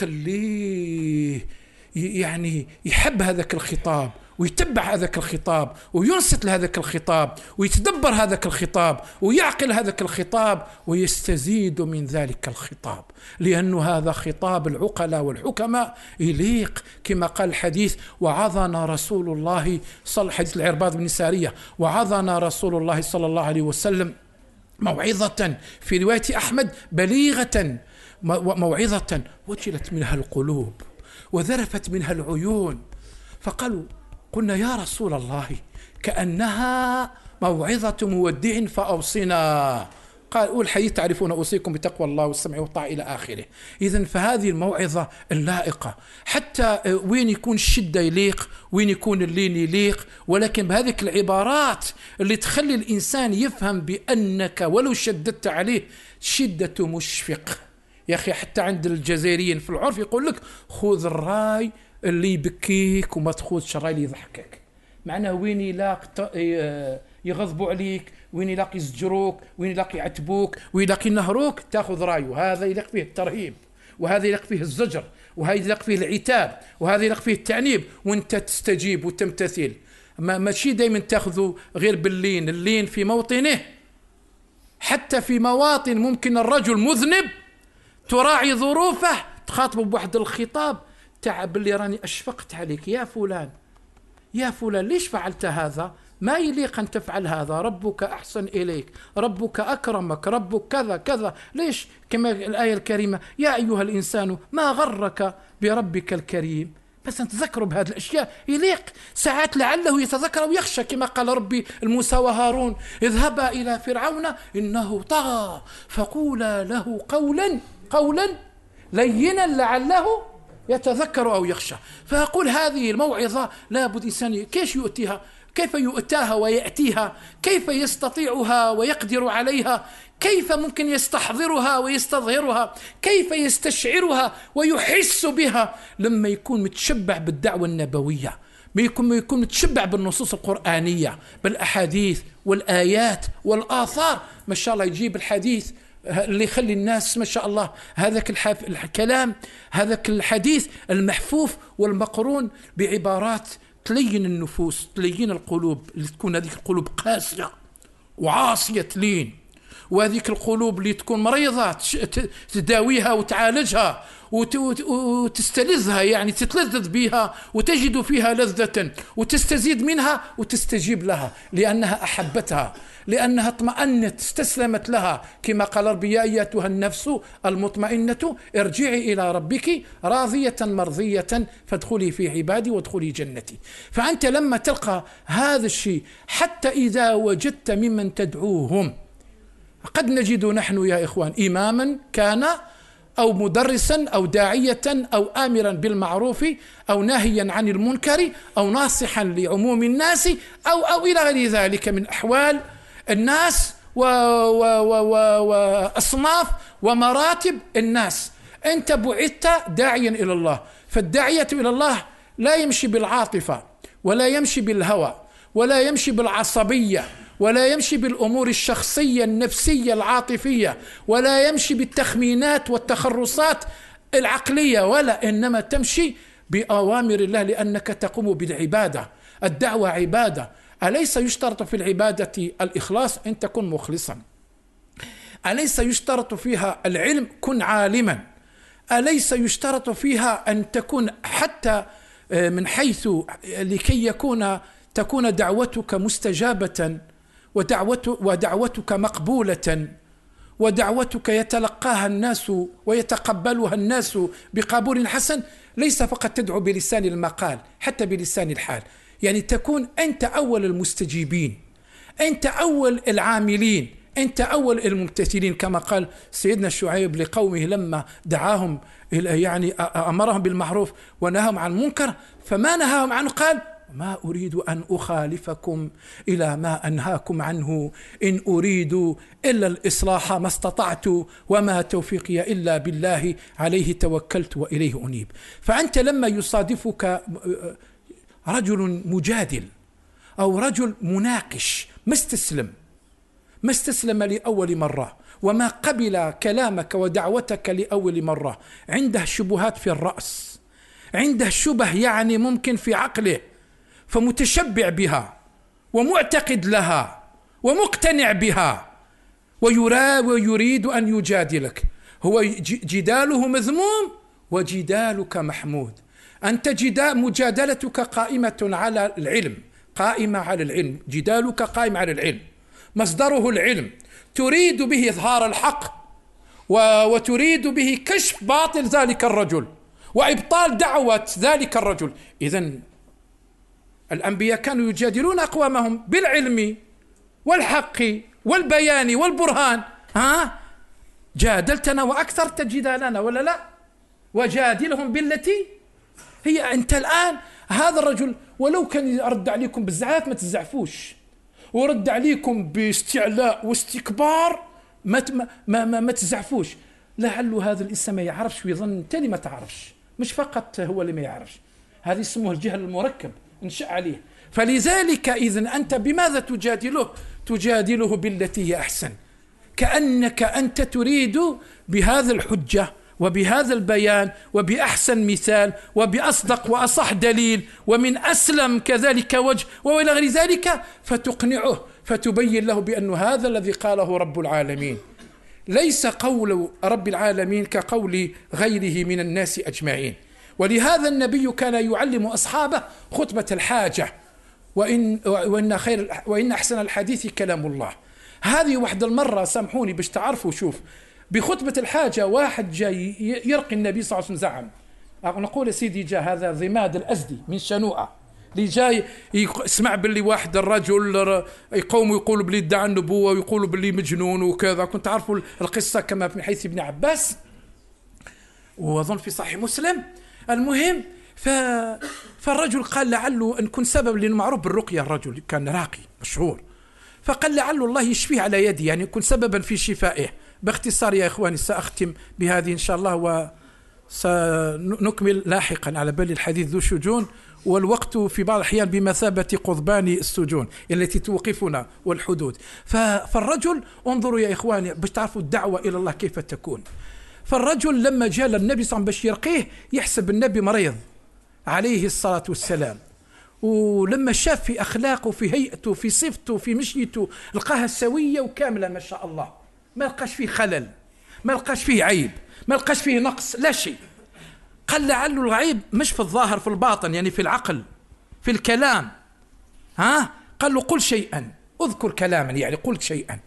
ويخليه يعني يحب هذاك الخطاب ويتبع هذاك الخطاب وينصت لهذاك الخطاب ويتدبر هذاك الخطاب ويعقل هذاك الخطاب ويستزيد من ذلك الخطاب، لأنه هذا خطاب العقلاء والحكماء يليق كما قال الحديث: وعظنا رسول الله صلى حديث العرباض بن سارية، وعظنا رسول الله صلى الله عليه وسلم موعظة في رواية أحمد بليغة، موعظة وجلت منها القلوب وذرفت منها العيون. فقالوا قلنا يا رسول الله كأنها موعظة مودع فأوصنا. قال أول حديث تعرفون أوصيكم بتقوى الله والسمع والطاعة إلى آخره. إذن فهذه الموعظة اللائقة، حتى وين يكون الشدة يليق وين يكون اللين يليق، ولكن بهذه العبارات اللي تخلي الإنسان يفهم بأنك ولو شددت عليه شدة مشفق. يا أخي حتى عند الجزائريين في العرف يقول لك خذ الراي اللي يبكيك وما تخوضش الراي اللي يضحكك. معناه وين يلاق يغضبوا عليك، وين يلاق يزجروك، وين يلاق يعتبوك، وين يلاق ينهروك تاخذ رايه. هذا يلاق فيه الترهيب، وهذا يلاق فيه الزجر، وهذا يلاق فيه العتاب، وهذا يلاق فيه التعنيب، وانت تستجيب وتمتثل. ما ماشي دائما تاخذوا غير باللين، اللين في موطنه. حتى في مواطن ممكن الرجل مذنب تراعي ظروفه تخاطبه بواحد الخطاب تعب اللي راني أشفقت عليك يا فلان، يا فلان ليش فعلت هذا؟ ما يليق أن تفعل هذا، ربك أحسن إليك، ربك أكرمك، ربك كذا كذا، ليش؟ كما الآية الكريمة: يا أيها الإنسان ما غرك بربك الكريم. بس نتذكروا بهذه الأشياء يليق. ساعات لعله يتذكر ويخشى، كما قال ربي الموسى وهارون: اذهبا إلى فرعون إنه طغى فقولا له قولا قولا لينا لعله يتذكر أو يخشى. فأقول هذه الموعظة لابد إنسان كيف يؤتيها، كيف يؤتاها ويأتيها، كيف يستطيعها ويقدر عليها، كيف ممكن يستحضرها ويستظهرها، كيف يستشعرها ويحس بها لما يكون متشبع بالدعوة النبوية، ما يكون, ما يكون متشبع بالنصوص القرآنية بالأحاديث والآيات والآثار. ما شاء الله يجيب الحديث اللي يخلي الناس ما شاء الله هذاك الكلام، هذاك الحديث المحفوف والمقرون بعبارات تلين النفوس، تلين القلوب، اللي تكون هذه القلوب قاسية وعاصية لين وهذيك القلوب اللي تكون مريضة تداويها وتعالجها وتستلذها، يعني تتلذذ بها وتجد فيها لذة وتستزيد منها وتستجيب لها لأنها أحبتها، لأنها اطمأنت استسلمت لها، كما قال ربي يا أيتها النفس المطمئنة ارجعي إلى ربك راضية مرضية فادخلي في عبادي وادخلي جنتي. فأنت لما تلقى هذا الشيء حتى إذا وجدت ممن تدعوهم، قد نجد نحن يا إخوان إماما كان أو مدرسا أو داعية أو آمرا بالمعروف أو ناهيا عن المنكر أو ناصحا لعموم الناس أو أو إلى غير ذلك من أحوال الناس وأصناف ومراتب الناس. أنت بعثت داعيا إلى الله، فالداعية إلى الله لا يمشي بالعاطفة ولا يمشي بالهوى ولا يمشي بالعصبية ولا يمشي بالأمور الشخصية النفسية العاطفية ولا يمشي بالتخمينات والتخرصات العقلية، ولا إنما تمشي بأوامر الله لأنك تقوم بالعبادة. الدعوة عبادة، أليس يشترط في العبادة الإخلاص؟ أن تكون مخلصا. أليس يشترط فيها العلم؟ كن عالما. أليس يشترط فيها أن تكون حتى من حيث لكي يكون تكون دعوتك مستجابة ودعوت ودعوتك مقبولة ودعوتك يتلقاها الناس ويتقبلها الناس بقبول حسن؟ ليس فقط تدعو بلسان المقال، حتى بلسان الحال، يعني تكون أنت أول المستجيبين، أنت أول العاملين، أنت أول الممتثلين، كما قال سيدنا شعيب لقومه لما دعاهم يعني أمرهم بالمعروف ونهاهم عن المنكر، فما نهاهم عنه قال ما أريد أن أخالفكم إلى ما أنهاكم عنه إن أريد إلا الإصلاح ما استطعت وما توفيقي إلا بالله عليه توكلت وإليه أنيب. فأنت لما يصادفك رجل مجادل أو رجل مناقش ما استسلم ما استسلم لأول مرة وما قبل كلامك ودعوتك لأول مرة، عنده شبهات في الرأس، عنده شبه يعني ممكن في عقله، فمتشبع بها ومعتقد لها ومقتنع بها ويرى ويريد أن يجادلك، هو جداله مذموم وجدالك محمود. أنت جدال مجادلتك قائمة على العلم، قائمة على العلم، جدالك قائم على العلم، مصدره العلم، تريد به إظهار الحق وتريد به كشف باطل ذلك الرجل وإبطال دعوة ذلك الرجل. إذن الأنبياء كانوا يجادلون أقوامهم بالعلم والحق والبيان والبرهان. ها جادلتنا وأكثرت جدالنا ولا لا؟ وجادلهم بالتي هي. أنت الآن هذا الرجل ولو كان يرد عليكم بالزعات ما تزعفوش، ورد عليكم باستعلاء واستكبار ما ما ما, ما تزعفوش. لعله هذا الإنسان ما يعرفش ويظن أنت اللي ما تعرفش، مش فقط هو اللي ما يعرفش، هذا اسمه الجهل المركب انشأ عليه. فلذلك إذن أنت بماذا تجادله؟ تجادله بالتي هي أحسن، كأنك أنت تريد بهذا الحجة وبهذا البيان وبأحسن مثال وبأصدق وأصح دليل ومن أسلم كذلك وجه وإلى غير ذلك، فتقنعه فتبين له بأن هذا الذي قاله رب العالمين ليس قول رب العالمين كقول غيره من الناس أجمعين. ولهذا النبي كان يعلم أصحابه خطبة الحاجة، وإن, وإن, خير وإن أحسن الحديث كلام الله. هذه واحدة المرة سامحوني باش تعرفوا، شوف بخطبة الحاجة واحد جاي يرقي النبي صلى الله عليه وسلم، زعم نقول سيدي جاء هذا ضماد الأزدي من شنوءة اللي جاي يسمع باللي واحد الرجل يقوم يقول باللي ادعى النبوة ويقول باللي مجنون وكذا. كنت عارفوا القصة كما من حيث ابن عباس وأظن في صحيح مسلم. المهم ف... فالرجل قال لعله أن كن سبب، لأنه معروف بالرقية، الرجل كان راقي مشهور، فقال لعله الله يشفيه على يدي، يعني يكون سببا في شفائه. باختصار يا إخواني سأختم بهذه إن شاء الله وسنكمل لاحقا على بال الحديث ذو شجون، والوقت في بعض الأحيان بمثابة قضبان السجون التي توقفنا والحدود. فالرجل انظروا يا إخواني باش تعرفوا الدعوة إلى الله كيف تكون. فالرجل لما جاء النبي صلى الله عليه وسلم باش يرقيه يحسب النبي مريض عليه الصلاة والسلام، ولما شاف في أخلاقه في هيئته في صفته في مشيته لقاها سوية وكاملة ما شاء الله، ما لقاش فيه خلل، ما لقاش فيه عيب، ما لقاش فيه نقص، لا شيء. قال لعله العيب مش في الظاهر، في الباطن، يعني في العقل، في الكلام. ها قال له قل شيئا، اذكر كلاما، يعني قل شيئا.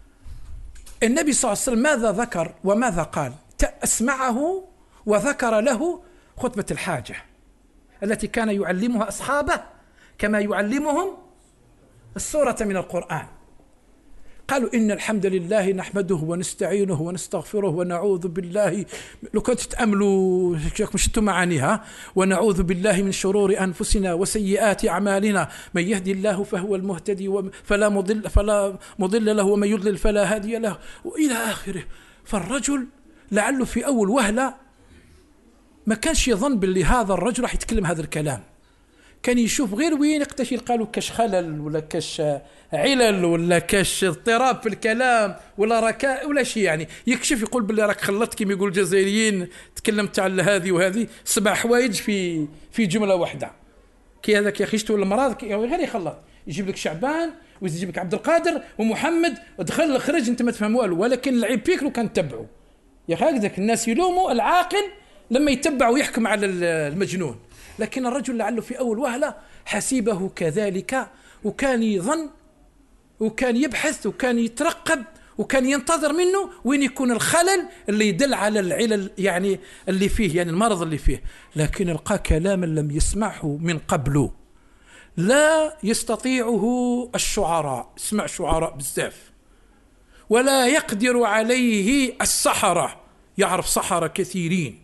النبي صلى الله عليه وسلم ماذا ذكر وماذا قال؟ أسمعه وذكر له خطبة الحاجة التي كان يعلمها أصحابه كما يعلمهم السورة من القرآن. قالوا إن الحمد لله نحمده ونستعينه ونستغفره ونعوذ بالله، لو كنت تأملوا مشتوا معانيها، ونعوذ بالله من شرور أنفسنا وسيئات أعمالنا، من يهدي الله فهو المهتدي فلا مضل فلا مضل له ومن يضلل فلا هادي له، وإلى آخره. فالرجل لعله في أول وهلة ما كانش يظن باللي هذا الرجل راح يتكلم هذا الكلام، كان يشوف غير وين يقتش يلقى له كاش خلل ولا كاش علل ولا كاش اضطراب في الكلام ولا ركاء ولا شيء، يعني يكشف يقول باللي راك خلطت كما يقول الجزائريين، تكلمت على هذه وهذه سبع حوايج في في جمله واحده. كي هذاك يا اخي شتو المرض غير يخلط، يجيب لك شعبان ويجيب لك عبد القادر ومحمد، دخل خرج انت ما تفهم والو، ولكن العيب فيك لو كان تتبعوا. يا اخي هكذاك الناس يلوموا العاقل لما يتبع ويحكم على المجنون، لكن الرجل لعله في أول وهلة حسيبه كذلك، وكان يظن وكان يبحث وكان يترقب وكان ينتظر منه وين يكون الخلل اللي يدل على العلل يعني اللي فيه، يعني المرض اللي فيه. لكن لقى كلاما لم يسمعه من قبل، لا يستطيعه الشعراء، اسمع شعراء بزاف، ولا يقدر عليه السحرة، يعرف سحرة كثيرين،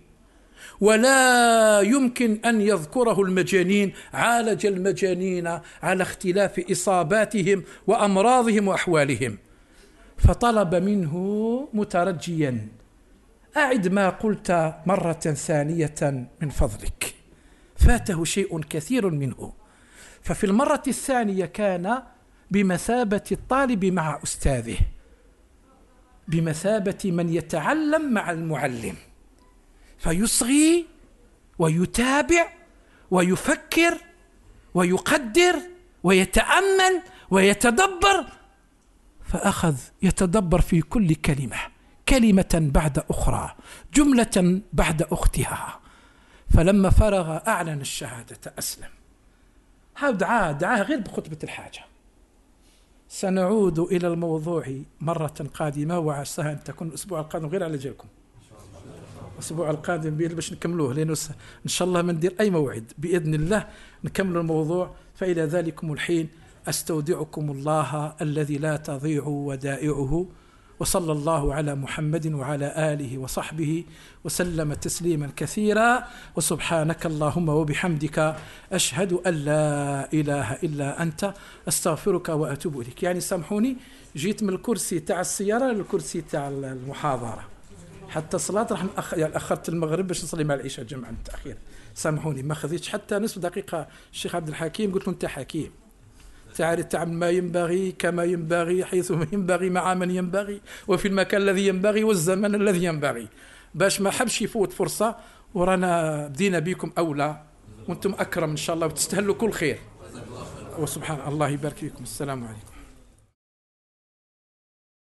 ولا يمكن أن يذكره المجانين، عالج المجانين على اختلاف إصاباتهم وأمراضهم وأحوالهم. فطلب منه مترجيا أعد ما قلت مرة ثانية من فضلك، فاته شيء كثير منه. ففي المرة الثانية كان بمثابة الطالب مع أستاذه، بمثابة من يتعلم مع المعلم، فيصغي ويتابع ويفكر ويقدر ويتأمل ويتدبر. فأخذ يتدبر في كل كلمة، كلمة بعد أخرى، جملة بعد أختها. فلما فرغ أعلن الشهادة أسلم. هذا دعاه دعاه غير بخطبة الحاجة. سنعود إلى الموضوع مرة قادمة، وعساها أن تكون الأسبوع القادم غير على جالكم، الأسبوع القادم باش نكملوه، لأنه إن شاء الله ما ندير أي موعد بإذن الله نكمل الموضوع. فإلى ذلكم الحين أستودعكم الله الذي لا تضيع ودائعه، وصلى الله على محمد وعلى آله وصحبه وسلم تسليما كثيرا. وسبحانك اللهم وبحمدك أشهد أن لا إله إلا أنت أستغفرك وأتوب إليك. يعني سامحوني، جيت من الكرسي تاع السيارة للكرسي تاع المحاضرة، حتى الصلاة راح نأخ... يعني أخرت المغرب باش نصلي مع العشاء جمعا تأخير. سامحوني ما خذيتش حتى نصف دقيقة. الشيخ عبد الحكيم قلت له أنت حكيم، تعرف تعمل ما ينبغي كما ينبغي حيث ينبغي مع من ينبغي وفي المكان الذي ينبغي والزمن الذي ينبغي، باش ما حبش يفوت فرصة. ورانا بدينا بكم أولى وأنتم أكرم إن شاء الله وتستهلوا كل خير. وسبحان الله يبارك فيكم. السلام عليكم.